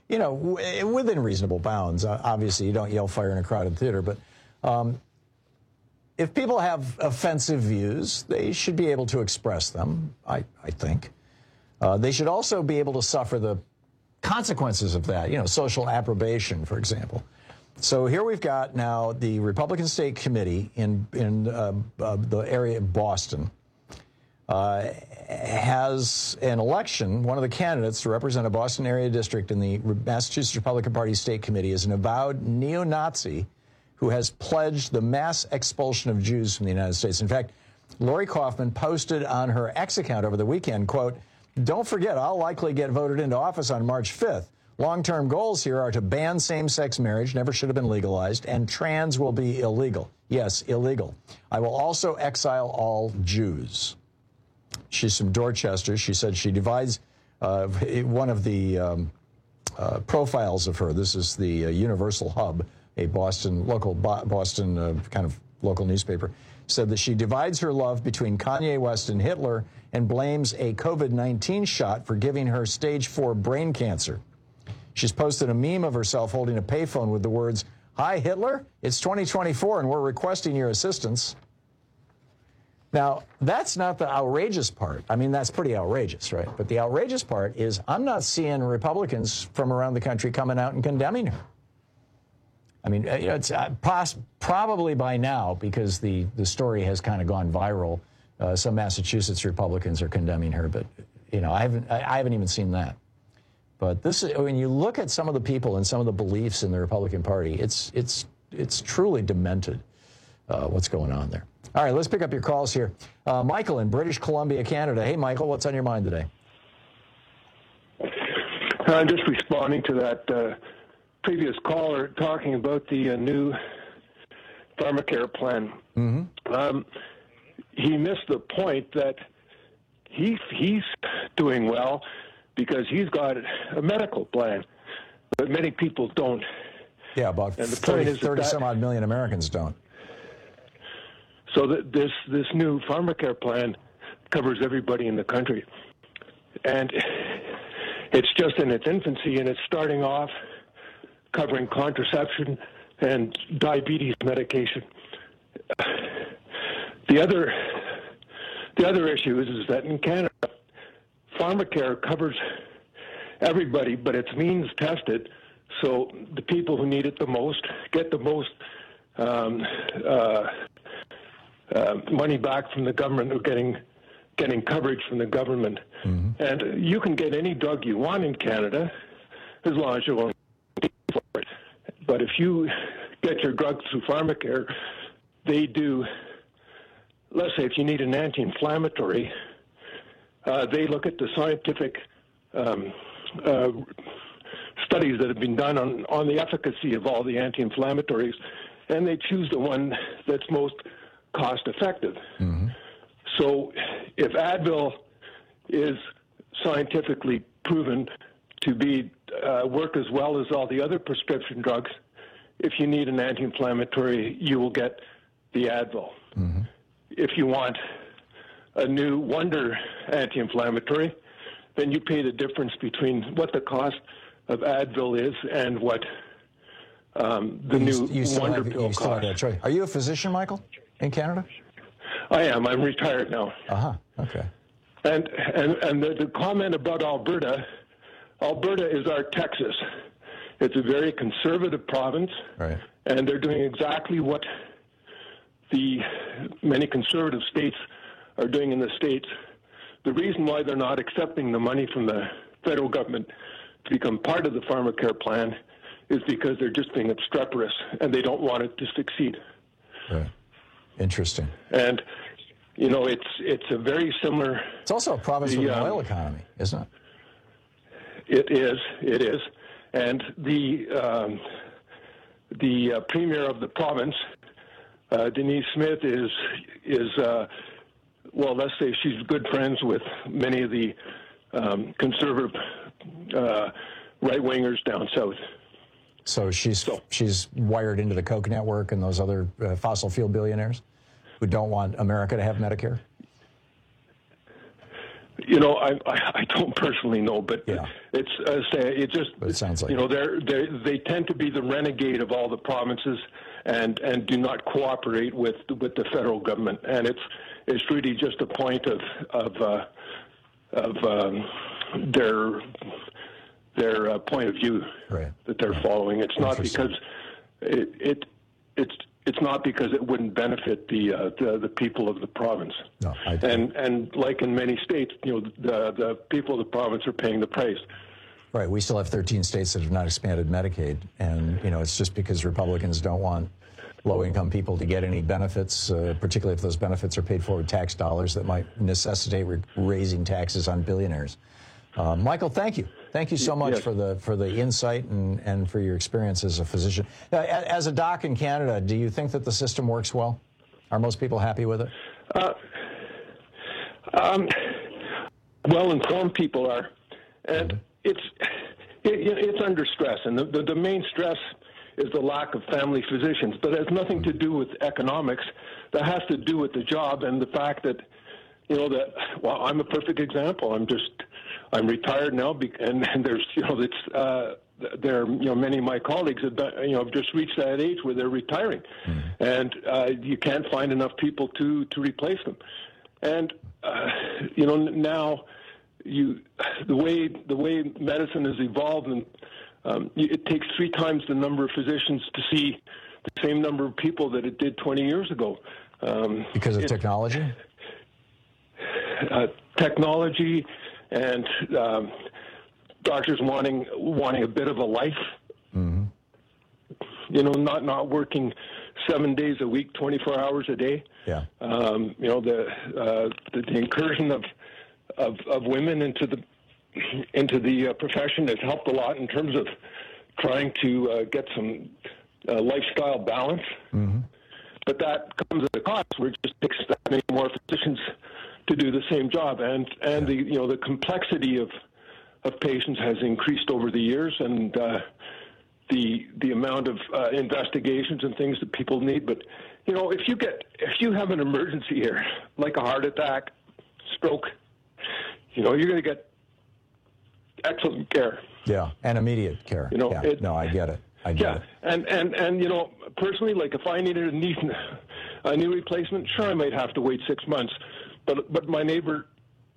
you know, w- within reasonable bounds. Uh, obviously, you don't yell fire in a crowded theater, but um, if people have offensive views, they should be able to express them, I, I think. Uh, they should also be able to suffer the consequences of that, you know, social approbation, for example. So here we've got now the Republican State Committee in, in uh, uh, the area of Boston uh, has an election. One of the candidates to represent a Boston area district in the Massachusetts Republican Party State Committee is an avowed neo-Nazi who has pledged the mass expulsion of Jews from the United States. In fact, Lori Kaufman posted on her X account over the weekend, quote, "Don't forget, I'll likely get voted into office on March fifth. Long-term goals here are to ban same-sex marriage, never should have been legalized, and trans will be illegal. Yes, illegal. I will also exile all Jews." She's from Dorchester. She said she divides uh, one of the um, uh, profiles of her. This is the uh, Universal Hub, a Boston, local Bo- Boston uh, kind of local newspaper, said that she divides her love between Kanye West and Hitler and blames a COVID nineteen shot for giving her stage four brain cancer. She's posted a meme of herself holding a payphone with the words, "Hi, Hitler, it's twenty twenty-four and we're requesting your assistance." Now, that's not the outrageous part. I mean, that's pretty outrageous, right? But the outrageous part is I'm not seeing Republicans from around the country coming out and condemning her. I mean, you know, it's uh, poss- probably by now, because the, the story has kind of gone viral, uh, some Massachusetts Republicans are condemning her, but, you know, I haven't, I, I haven't even seen that. But this is, when you look at some of the people and some of the beliefs in the Republican Party, it's it's it's truly demented uh, what's going on there. All right, let's pick up your calls here. Uh, Michael in British Columbia, Canada. Hey, Michael, what's on your mind today? I'm just responding to that uh, previous caller talking about the uh, new pharmacare plan. Mm-hmm. Um, he missed the point that he he's doing well because he's got a medical plan, but many people don't. Yeah, about and the thirty, point is thirty that, some odd million Americans don't. So that this this new pharmacare plan covers everybody in the country, and it's just in its infancy, and it's starting off covering contraception and diabetes medication. The other the other issue is, is that in Canada, pharmacare covers everybody, but it's means tested, so the people who need it the most get the most um, uh, uh, money back from the government, or getting getting coverage from the government. Mm-hmm. And you can get any drug you want in Canada as long as you won't pay for it. But if you get your drugs through pharmacare, they do, let's say if you need an anti-inflammatory, uh, they look at the scientific um, uh, studies that have been done on, on the efficacy of all the anti-inflammatories, and they choose the one that's most cost-effective. Mm-hmm. So if Advil is scientifically proven to be uh, work as well as all the other prescription drugs, if you need an anti-inflammatory, you will get the Advil. Mm-hmm. If you want a new wonder anti-inflammatory, then you pay the difference between what the cost of Advil is and what um, the you, new you wonder have, pill you costs. Still have that choice. Are you a physician, Michael, in Canada? I am. I'm retired now. Uh-huh. Okay. And and and the, the comment about Alberta, Alberta is our Texas. It's a very conservative province, right. And they're doing exactly what the many conservative states are doing in the States. The reason why they're not accepting the money from the federal government to become part of the pharmacare plan is because they're just being obstreperous, and they don't want it to succeed. Right. Interesting. And, you know, it's it's a very similar... It's also a province the, with an um, oil economy, isn't it? It is. It is. And the um, the uh, premier of the province, uh, Denise Smith, is, is uh, well, let's say she's good friends with many of the um, conservative uh, right-wingers down south. So she's so, she's wired into the Koch network and those other uh, fossil fuel billionaires who don't want America to have Medicare? You know, I, I I don't personally know, but yeah. it's uh, say it just. But it sounds like you know they're they they tend to be the renegade of all the provinces, and and do not cooperate with with the federal government, and it's it's really just a point of of uh, of um, their their uh, point of view right. that they're following. It's not because it, it it's. It's not because it wouldn't benefit the uh, the, the people of the province. No, I and and like in many states, you know, the the people of the province are paying the price. Right. We still have thirteen states that have not expanded Medicaid, and you know, it's just because Republicans don't want low-income people to get any benefits, uh, particularly if those benefits are paid for with tax dollars that might necessitate re- raising taxes on billionaires. Uh, Michael, thank you. Thank you so much yes. for the for the insight and, and for your experience as a physician. Uh, as a doc in Canada, do you think that the system works well? Are most people happy with it? Uh, um, well-informed people are, and mm-hmm. it's it, it's under stress, and the, the the main stress is the lack of family physicians. But it has nothing to do with economics. That has to do with the job and the fact that you know that. Well, I'm a perfect example. I'm just. I'm retired now, and, and there's, you know, it's, uh, there, you know, many of my colleagues have, done, you know, have just reached that age where they're retiring, mm-hmm. and uh, you can't find enough people to to replace them. And uh, you know, now you the way the way medicine has evolved, and um, it takes three times the number of physicians to see the same number of people that it did twenty years ago. Um, because of it, technology. Uh, technology. And um, doctors wanting wanting a bit of a life, mm-hmm. you know, not not working seven days a week, twenty-four hours a day. Yeah. Um, you know, the, uh, the the incursion of, of of women into the into the uh, profession has helped a lot in terms of trying to uh, get some uh, lifestyle balance. Mm-hmm. But that comes at a cost where it just takes that many more physicians to do the same job, and and the you know the complexity of of patients has increased over the years, and uh, the the amount of uh, investigations and things that people need. But you know, if you get if you have an emergency here, like a heart attack, stroke, you know, you're going to get excellent care. Yeah, and immediate care. You know, yeah. it, no, I get it. I get yeah, it. and and and you know, personally, like if I needed a knee a knee replacement, sure, I might have to wait six months. But but my neighbor,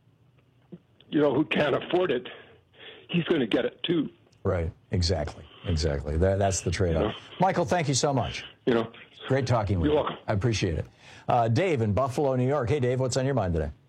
you know, who can't afford it, he's going to get it too. Right. Exactly. Exactly. That, that's the trade-off. You know? Michael, thank you so much. You know, great talking with you're you. welcome. I appreciate it. Uh, Dave in Buffalo, New York. Hey, Dave, what's on your mind today?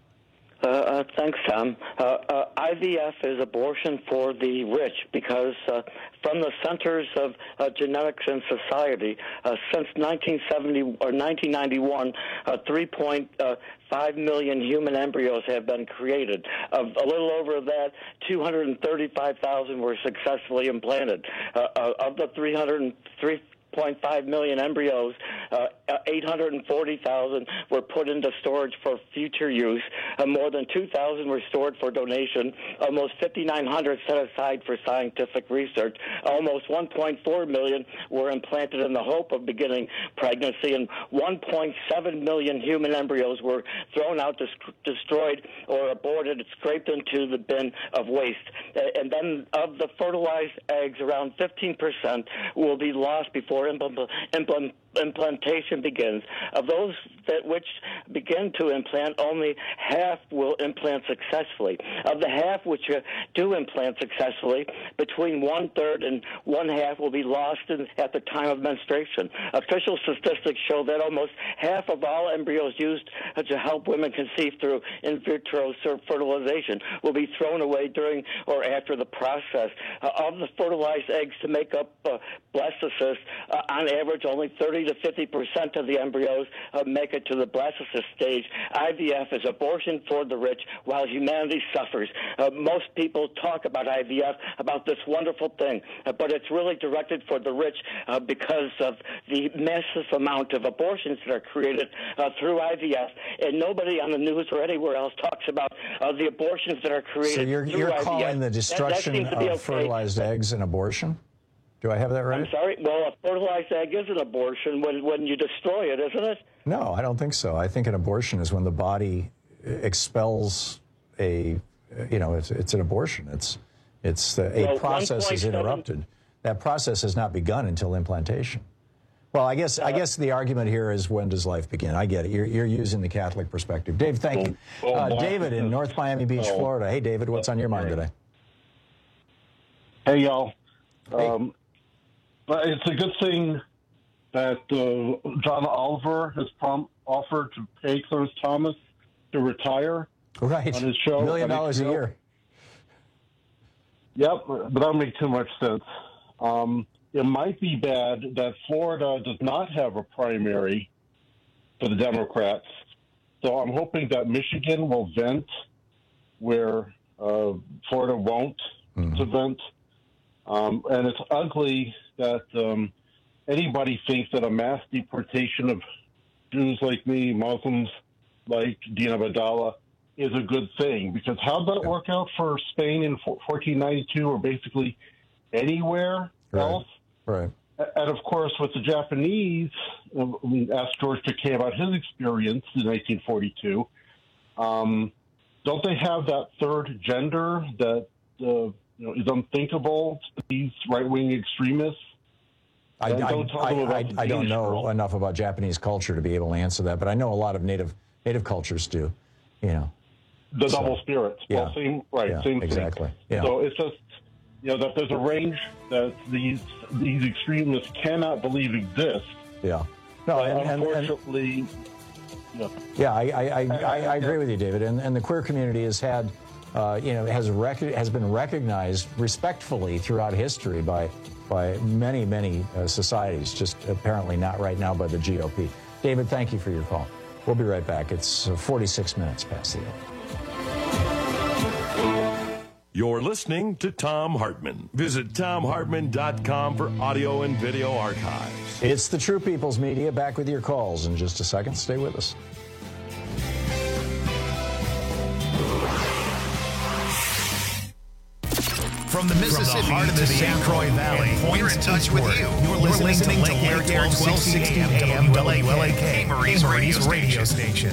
Uh, uh, thanks, Tom. Uh, uh, I V F is abortion for the rich because uh, from the Centers of uh, Genetics and Society, uh, since nineteen seventy or nineteen ninety-one, uh, three point five million human embryos have been created. Of a little over that, two hundred thirty-five thousand were successfully implanted. Uh, uh, of the three hundred three. zero point five million embryos, uh, eight hundred forty thousand were put into storage for future use. Uh, more than two thousand were stored for donation. Almost fifty-nine hundred set aside for scientific research. Almost one point four million were implanted in the hope of beginning pregnancy, and one point seven million human embryos were thrown out, dis- destroyed, or aborted, scraped into the bin of waste. Uh, and then of the fertilized eggs, around fifteen percent will be lost before Impl- impl- implantation begins. Of those that which begin to implant, only half will implant successfully. Of the half which uh, do implant successfully, between one-third and one-half will be lost in, at the time of menstruation. Official statistics show that almost half of all embryos used uh, to help women conceive through in vitro fertilization will be thrown away during or after the process. Uh, of the fertilized eggs to make up uh, blastocysts, uh, on average, only thirty to fifty percent of the embryos uh, make it to the blastocyst stage. I V F is abortion for the rich while humanity suffers. Uh, most people talk about I V F, about this wonderful thing, uh, but it's really directed for the rich uh, because of the massive amount of abortions that are created uh, through I V F, and nobody on the news or anywhere else talks about uh, the abortions that are created So you're, through you're I V F. calling the destruction that, that of okay. fertilized eggs an abortion? Do I have that right? I'm sorry? Well, a fertilized egg is an abortion when, when you destroy it, isn't it? No, I don't think so. I think an abortion is when the body expels a, you know, it's, it's an abortion. It's, it's the, a Well, process is interrupted. That process has not begun until implantation. Well, I guess I guess the argument here is, when does life begin? I get it. You're, you're using the Catholic perspective. Dave, thank you. Uh, David in North Miami Beach, Florida. Hey, David, what's on your mind today? Hey, y'all. Um, but it's a good thing that uh, John Oliver has prom- offered to pay Clarence Thomas to retire right. on his show. Million dollars a year. Yep, but that don't make too much sense. Um, it might be bad that Florida does not have a primary for the Democrats. So I'm hoping that Michigan will vent where uh, Florida won't mm-hmm. to vent. Um, and it's ugly that um, anybody thinks that a mass deportation of Jews like me, Muslims like Dina Badala, is a good thing. Because how did that work out for Spain in fourteen ninety-two, or basically anywhere right. else? Right. And of course, with the Japanese, we asked George Takei about his experience in nineteen forty-two. Um, don't they have that third gender that uh, you know, is unthinkable to these right-wing extremists? I, I, don't, I, I, I don't know girl. enough about Japanese culture to be able to answer that, but I know a lot of native native cultures do. You know, the so, double spirits. Yeah. Well, same, right? Yeah, same exactly. thing. Yeah. So it's just, you know, that there's a range that these these extremists cannot believe exists. Yeah. No, and, and, unfortunately. And, yeah. yeah, I I, I, I I agree with you, David. And and the queer community has had, uh, you know, has rec- has been recognized respectfully throughout history by by many many uh, societies. Just apparently not right now by the G O P. David, thank you for your call. We'll be right back. It's uh, forty-six minutes past the hour. You're listening to Thom Hartmann. Visit Thom Hartmann dot com for audio and video archives. It's the True People's Media, back with your calls in just a second. Stay with us. From the Mississippi From the heart of the Saint Croix Valley, we're in touch with you. You're listening, You're listening to Lake Air twelve sixty A M W L A K, Marie's radio, radio station.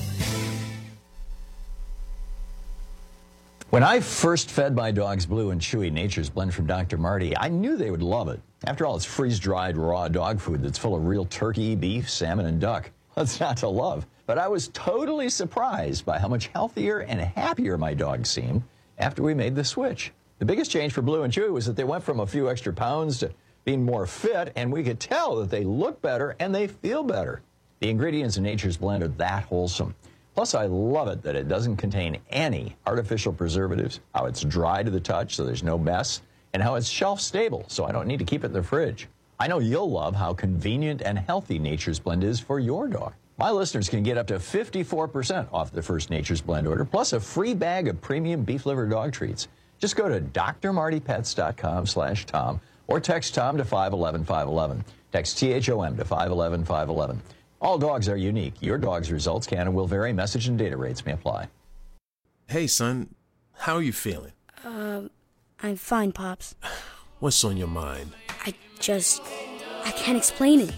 When I first fed my dogs Blue and Chewy Nature's Blend from Doctor Marty, I knew they would love it. After all, it's freeze-dried raw dog food that's full of real turkey, beef, salmon, and duck. What's not to love? But I was totally surprised by how much healthier and happier my dogs seemed after we made the switch. The biggest change for Blue and Chewy was that they went from a few extra pounds to being more fit, and we could tell that they look better and they feel better. The ingredients in Nature's Blend are that wholesome. Plus, I love it that it doesn't contain any artificial preservatives, how it's dry to the touch so there's no mess, and how it's shelf-stable so I don't need to keep it in the fridge. I know you'll love how convenient and healthy Nature's Blend is for your dog. My listeners can get up to fifty-four percent off their first Nature's Blend order, plus a free bag of premium beef liver dog treats. Just go to D R Marty Pets dot com slash Tom or text Tom to five one one five one one. Text T H O M to five one one five one one. All dogs are unique. Your dog's results can and will vary. Message and data rates may apply. Hey, son. How are you feeling? Um, I'm fine, Pops. What's on your mind? I just... I can't explain it.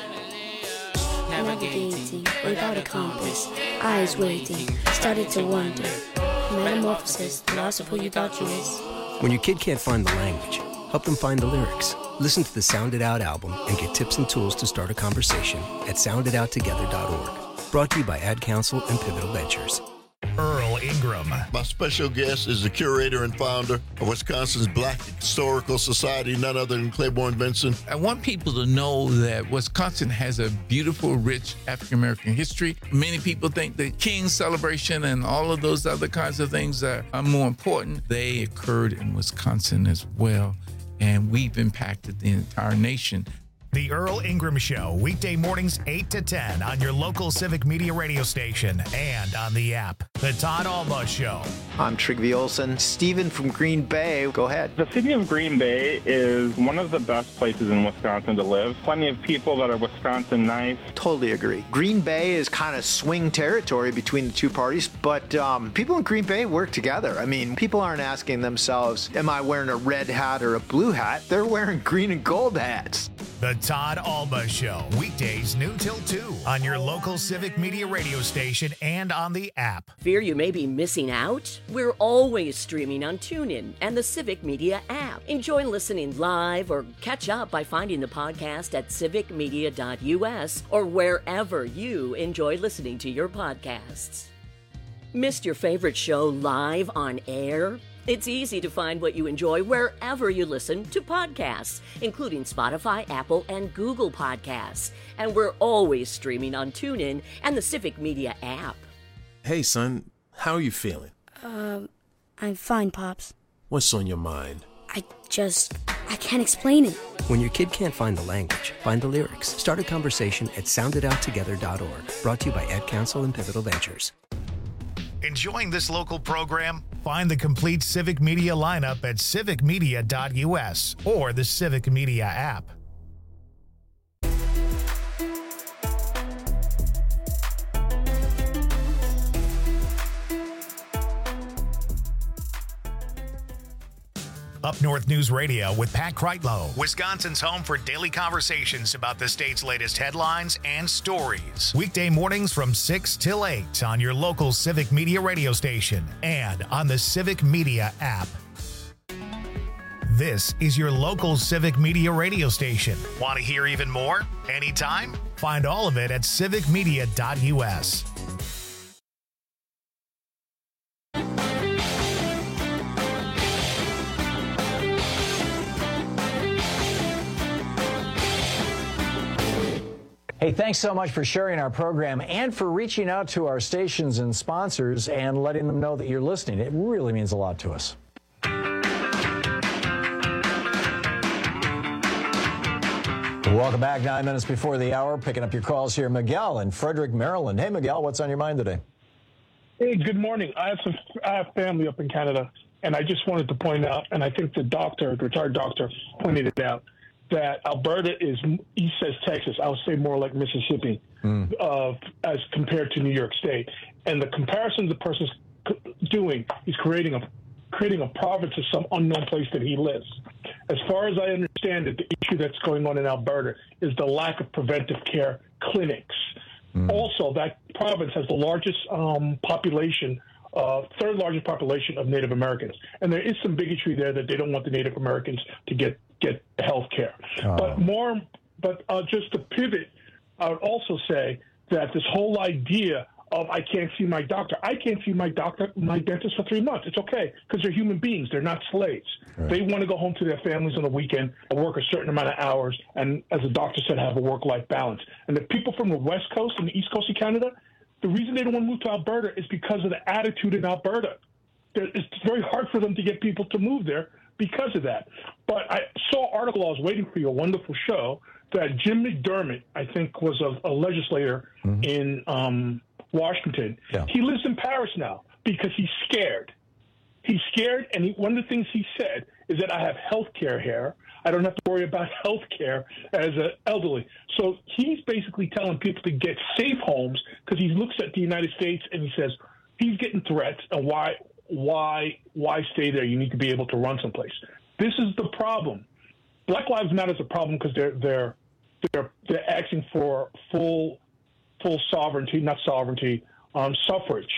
Navigating without a compass, eyes waiting, started to wonder. Metamorphosis, the loss of who you thought you was. When your kid can't find the language, help them find the lyrics. Listen to the Sound It Out album and get tips and tools to start a conversation at sound it out together dot org. Brought to you by Ad Council and Pivotal Ventures. Earl Ingram. My special guest is the curator and founder of Wisconsin's Black Historical Society, none other than Claiborne Benson. I want people to know that Wisconsin has a beautiful, rich African-American history. Many people think the King's celebration and all of those other kinds of things are, are more important. They occurred in Wisconsin as well, and we've impacted the entire nation. The Earl Ingram Show, weekday mornings eight to ten on your local Civic Media radio station and on the app. The Todd Alba Show. I'm Trygve Olsen. Stephen from Green Bay, go ahead. The city of Green Bay is one of the best places in Wisconsin to live. Plenty of people that are Wisconsin nice. Totally agree. Green Bay is kind of swing territory between the two parties, but um, people in Green Bay work together. I mean, people aren't asking themselves, am I wearing a red hat or a blue hat? They're wearing green and gold hats. The Todd Alba Show, weekdays noon till two on your local Civic Media radio station and on the app. Fear you may be missing out? We're always streaming on TuneIn and the Civic Media app. Enjoy listening live or catch up by finding the podcast at civic media dot u s or wherever you enjoy listening to your podcasts. Missed your favorite show live on air? It's easy to find what you enjoy wherever you listen to podcasts, including Spotify, Apple, and Google Podcasts. And we're always streaming on TuneIn and the Civic Media app. Hey, son, how are you feeling? Um, I'm fine, Pops. What's on your mind? I just, I can't explain it. When your kid can't find the language, find the lyrics. Start a conversation at sound it out together dot org. Brought to you by Ad Council and Pivotal Ventures. Enjoying this local program? Find the complete Civic Media lineup at civic media dot u s or the Civic Media app. Up North News Radio with Pat Kreitlow, Wisconsin's home for daily conversations about the state's latest headlines and stories. Weekday mornings from six till eight on your local Civic Media radio station and on the Civic Media app. This is your local Civic Media radio station. Want to hear even more? Anytime? Find all of it at civic media dot u s. Hey, thanks so much for sharing our program and for reaching out to our stations and sponsors and letting them know that you're listening. It really means a lot to us. Welcome back. Nine minutes before the hour, picking up your calls here. Miguel in Frederick, Maryland. Hey, Miguel, what's on your mind today? Hey, good morning. I have some, I have family up in Canada, and I just wanted to point out, and I think the doctor, the retired doctor, pointed it out, that Alberta is, he says Texas, I would say more like Mississippi, mm. uh, as compared to New York State. And the comparison the person's doing, he's creating a creating a province of some unknown place that he lives. As far as I understand it, the issue that's going on in Alberta is the lack of preventive care clinics. Mm. Also, that province has the largest um, population, uh, third largest population of Native Americans. And there is some bigotry there that they don't want the Native Americans to get get health care. Oh. But more, but uh, just to pivot, I would also say that this whole idea of I can't see my doctor, I can't see my doctor, my dentist for three months. It's okay because they're human beings. They're not slaves. Right. They want to go home to their families on the weekend and work a certain amount of hours and, as the doctor said, have a work-life balance. And the people from the West Coast and the East Coast of Canada, the reason they don't want to move to Alberta is because of the attitude in Alberta. It's very hard for them to get people to move there because of that. But I saw an article, I was waiting for your wonderful show, that Jim McDermott, I think, was a, a legislator mm-hmm. in um, Washington. Yeah. He lives in Paris now because he's scared. He's scared, and he, one of the things he said is that I have health care here. I don't have to worry about health care as an elderly. So he's basically telling people to get safe homes because he looks at the United States and he says he's getting threats, and why why why stay there? You need to be able to run someplace. This is the problem. Black Lives Matter is a problem because they're they're they're they're asking for full full sovereignty, not sovereignty, um, suffrage.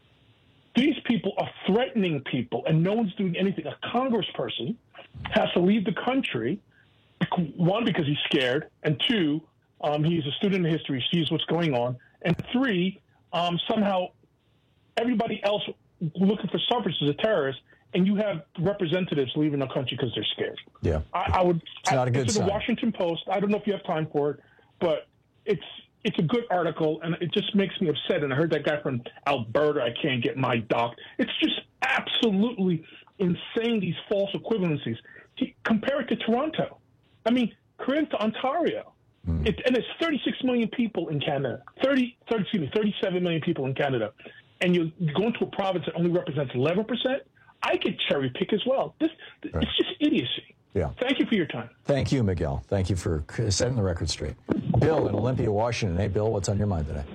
These people are threatening people, and no one's doing anything. A congressperson has to leave the country, one, because he's scared, and two, um, he's a student of history, sees what's going on, and three, um, somehow everybody else looking for suffrage is a terrorist, and you have representatives leaving the country because they're scared. Yeah, I, I would. It's not a good it's sign. The Washington Post. I don't know if you have time for it, but it's it's a good article, and it just makes me upset. And I heard that guy from Alberta, I can't get my doc. It's just absolutely insane, these false equivalencies. He, compare it to Toronto. I mean, compare it to Ontario. Mm. It, and it's thirty-six million people in Canada. thirty, thirty, excuse me, thirty-seven million people in Canada. And you go into a province that only represents eleven percent, I could cherry pick as well. This right. It's just idiocy. Yeah. Thank you for your time. Thank you, Miguel. Thank you for setting the record straight. Bill in Olympia, Washington. Hey, Bill, what's on your mind today?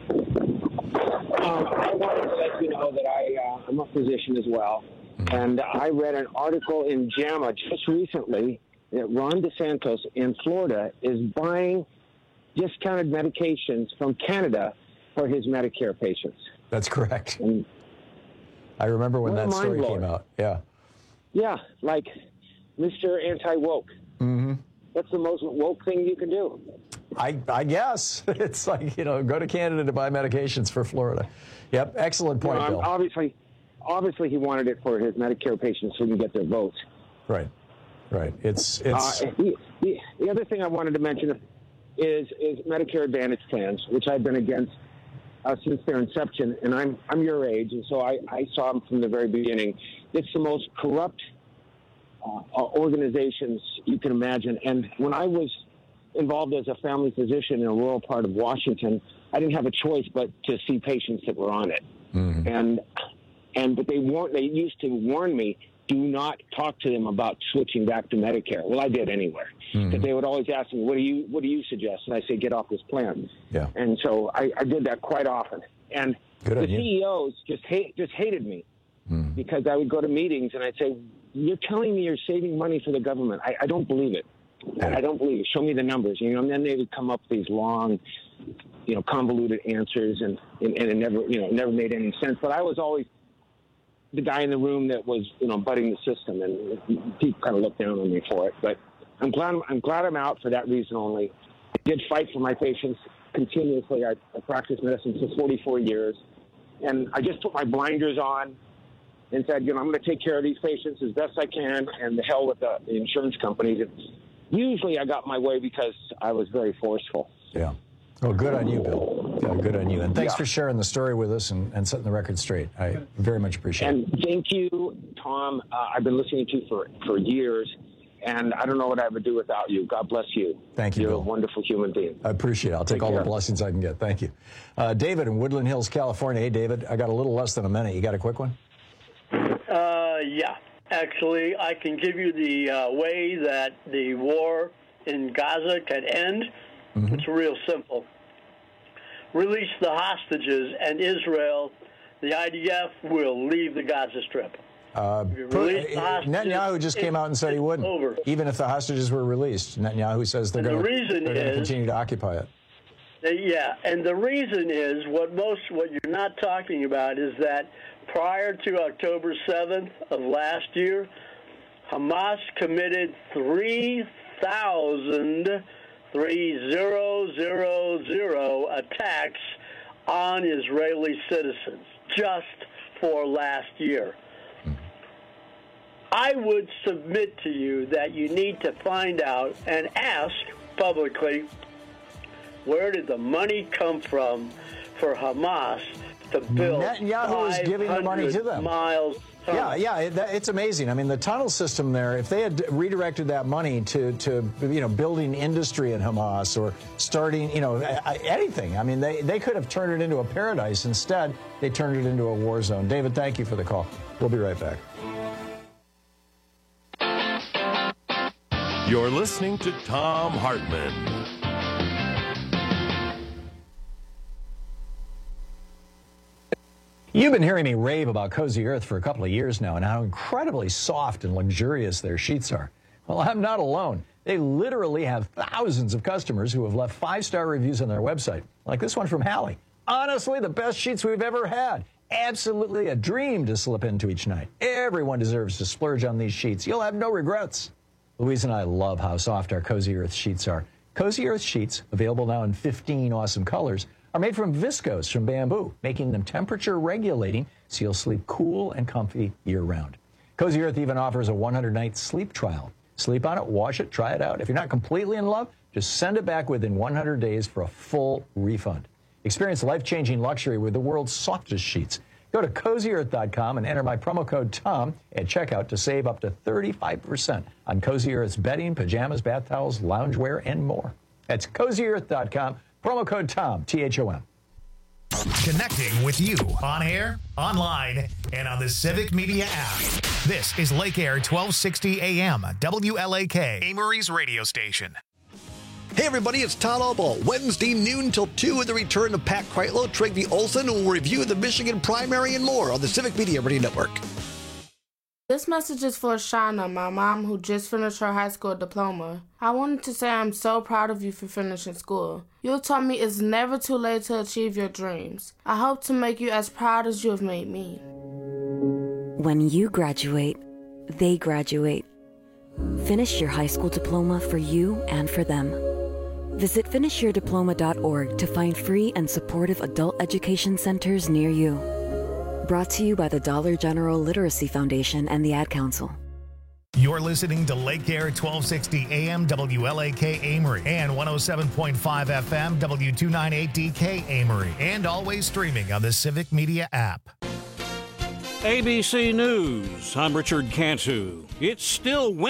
Um, I wanted to let you know that I, uh, I'm a physician as well. Mm-hmm. And I read an article in JAMA just recently that Ron DeSantis in Florida is buying discounted medications from Canada for his Medicare patients. That's correct. And I remember when what a that story mind-blower. came out. Yeah. Yeah, like Mister Anti-Woke. Mm-hmm. That's the most woke thing you can do. I, I guess. It's like, you know, go to Canada to buy medications for Florida. Yep, excellent point, No, Bill. obviously, obviously he wanted it for his Medicare patients so he can get their votes. Right, right. It's it's. Uh, the, the, the other thing I wanted to mention is is Medicare Advantage plans, which I've been against uh, since their inception, and I'm I'm your age, and so I, I saw them from the very beginning. It's the most corrupt uh, organizations you can imagine. And when I was involved as a family physician in a rural part of Washington, I didn't have a choice but to see patients that were on it. Mm-hmm. And and but they warned they used to warn me, do not talk to them about switching back to Medicare. Well, I did anyway. Mm-hmm. But they would always ask me, what do you what do you suggest? And I say, get off this plan. Yeah. And so I, I did that quite often. And Good the on you. C E Os just hate just hated me Mm. because I would go to meetings and I'd say, you're telling me you're saving money for the government. I, I don't believe it. I don't believe it. Show me the numbers. You know, and then they would come up with these long, you know, convoluted answers, and, and, and it never, you know, it never made any sense. But I was always the guy in the room that was, you know, butting the system, and people kind of looked down on me for it. But I'm glad I'm glad I'm out for that reason only. I did fight for my patients continuously. I, I practiced medicine for forty-four years, and I just put my blinders on and said, you know, I'm going to take care of these patients as best I can, and the hell with the, the insurance companies. And usually I got my way because I was very forceful. Yeah. Well, good on you, Bill. Yeah, good on you. And thanks Yeah. for sharing the story with us and, and setting the record straight. I very much appreciate And it. thank you, Tom. Uh, I've been listening to you for, for years, and I don't know what I would do without you. God bless you. Thank you, You're Bill. a wonderful human being. I appreciate it. I'll take, Take all care. the blessings I can get. Thank you. Uh, David in Woodland Hills, California. Hey, David, I got a little less than a minute. You got a quick one? Uh, yeah. Actually, I can give you the uh, way that the war in Gaza can end. Mm-hmm. It's real simple. Release the hostages, and Israel, the I D F, will leave the Gaza Strip. Uh, You put- release the hostages, Netanyahu just came out and said he wouldn't, over. even if the hostages were released. Netanyahu says they're And the going reason to is- continue to occupy it. Uh, Yeah, and the reason is what most what you're not talking about is that prior to October seventh of last year, Hamas committed three thousand three thousand attacks on Israeli citizens just for last year. I would submit to you that you need to find out and ask publicly, where did the money come from for Hamas to build Netanyahu is giving the money to them. miles Yeah, yeah, it, that, it's amazing. I mean, the tunnel system there, if they had redirected that money to, to you know, building industry in Hamas or starting, you know, anything, I mean, they, they could have turned it into a paradise. Instead, they turned it into a war zone. David, thank you for the call. We'll be right back. You're listening to Thom Hartmann. You've been hearing me rave about Cozy Earth for a couple of years now and how incredibly soft and luxurious their sheets are. Well, I'm not alone. They literally have thousands of customers who have left five-star reviews on their website, like this one from Hallie. Honestly, the best sheets we've ever had. Absolutely a dream to slip into each night. Everyone deserves to splurge on these sheets. You'll have no regrets. Louise and I love how soft our Cozy Earth sheets are. Cozy Earth sheets, available now in fifteen awesome colors, are made from viscose from bamboo, making them temperature regulating so you'll sleep cool and comfy year-round. Cozy Earth even offers a one hundred night sleep trial. Sleep on it, wash it, try it out. If you're not completely in love, just send it back within one hundred days for a full refund. Experience life-changing luxury with the world's softest sheets. Go to cozy earth dot com and enter my promo code TOM at checkout to save up to thirty-five percent on Cozy Earth's bedding, pajamas, bath towels, loungewear, and more. That's cozy earth dot com, promo code TOM, T H O M. Connecting with you on air, online, and on the Civic Media app. This is Lake Air twelve sixty A M, W L A K, Amory's radio station. Hey everybody, it's Todd Albaugh. Wednesday noon till two with the return of Pat Kreitlow, Trygve Olson, who will review the Michigan primary and more on the Civic Media Radio Network. This message is for Shauna, my mom, who just finished her high school diploma. I wanted to say I'm so proud of you for finishing school. You taught me it's never too late to achieve your dreams. I hope to make you as proud as you have made me. When you graduate, they graduate. Finish your high school diploma for you and for them. Visit finish your diploma dot org to find free and supportive adult education centers near you. Brought to you by the Dollar General Literacy Foundation and the Ad Council. You're listening to Lake Air twelve sixty A M W L A K Amory and one oh seven point five F M W two ninety-eight D K Amory, and always streaming on the Civic Media app. A B C News, I'm Richard Cantu. It's still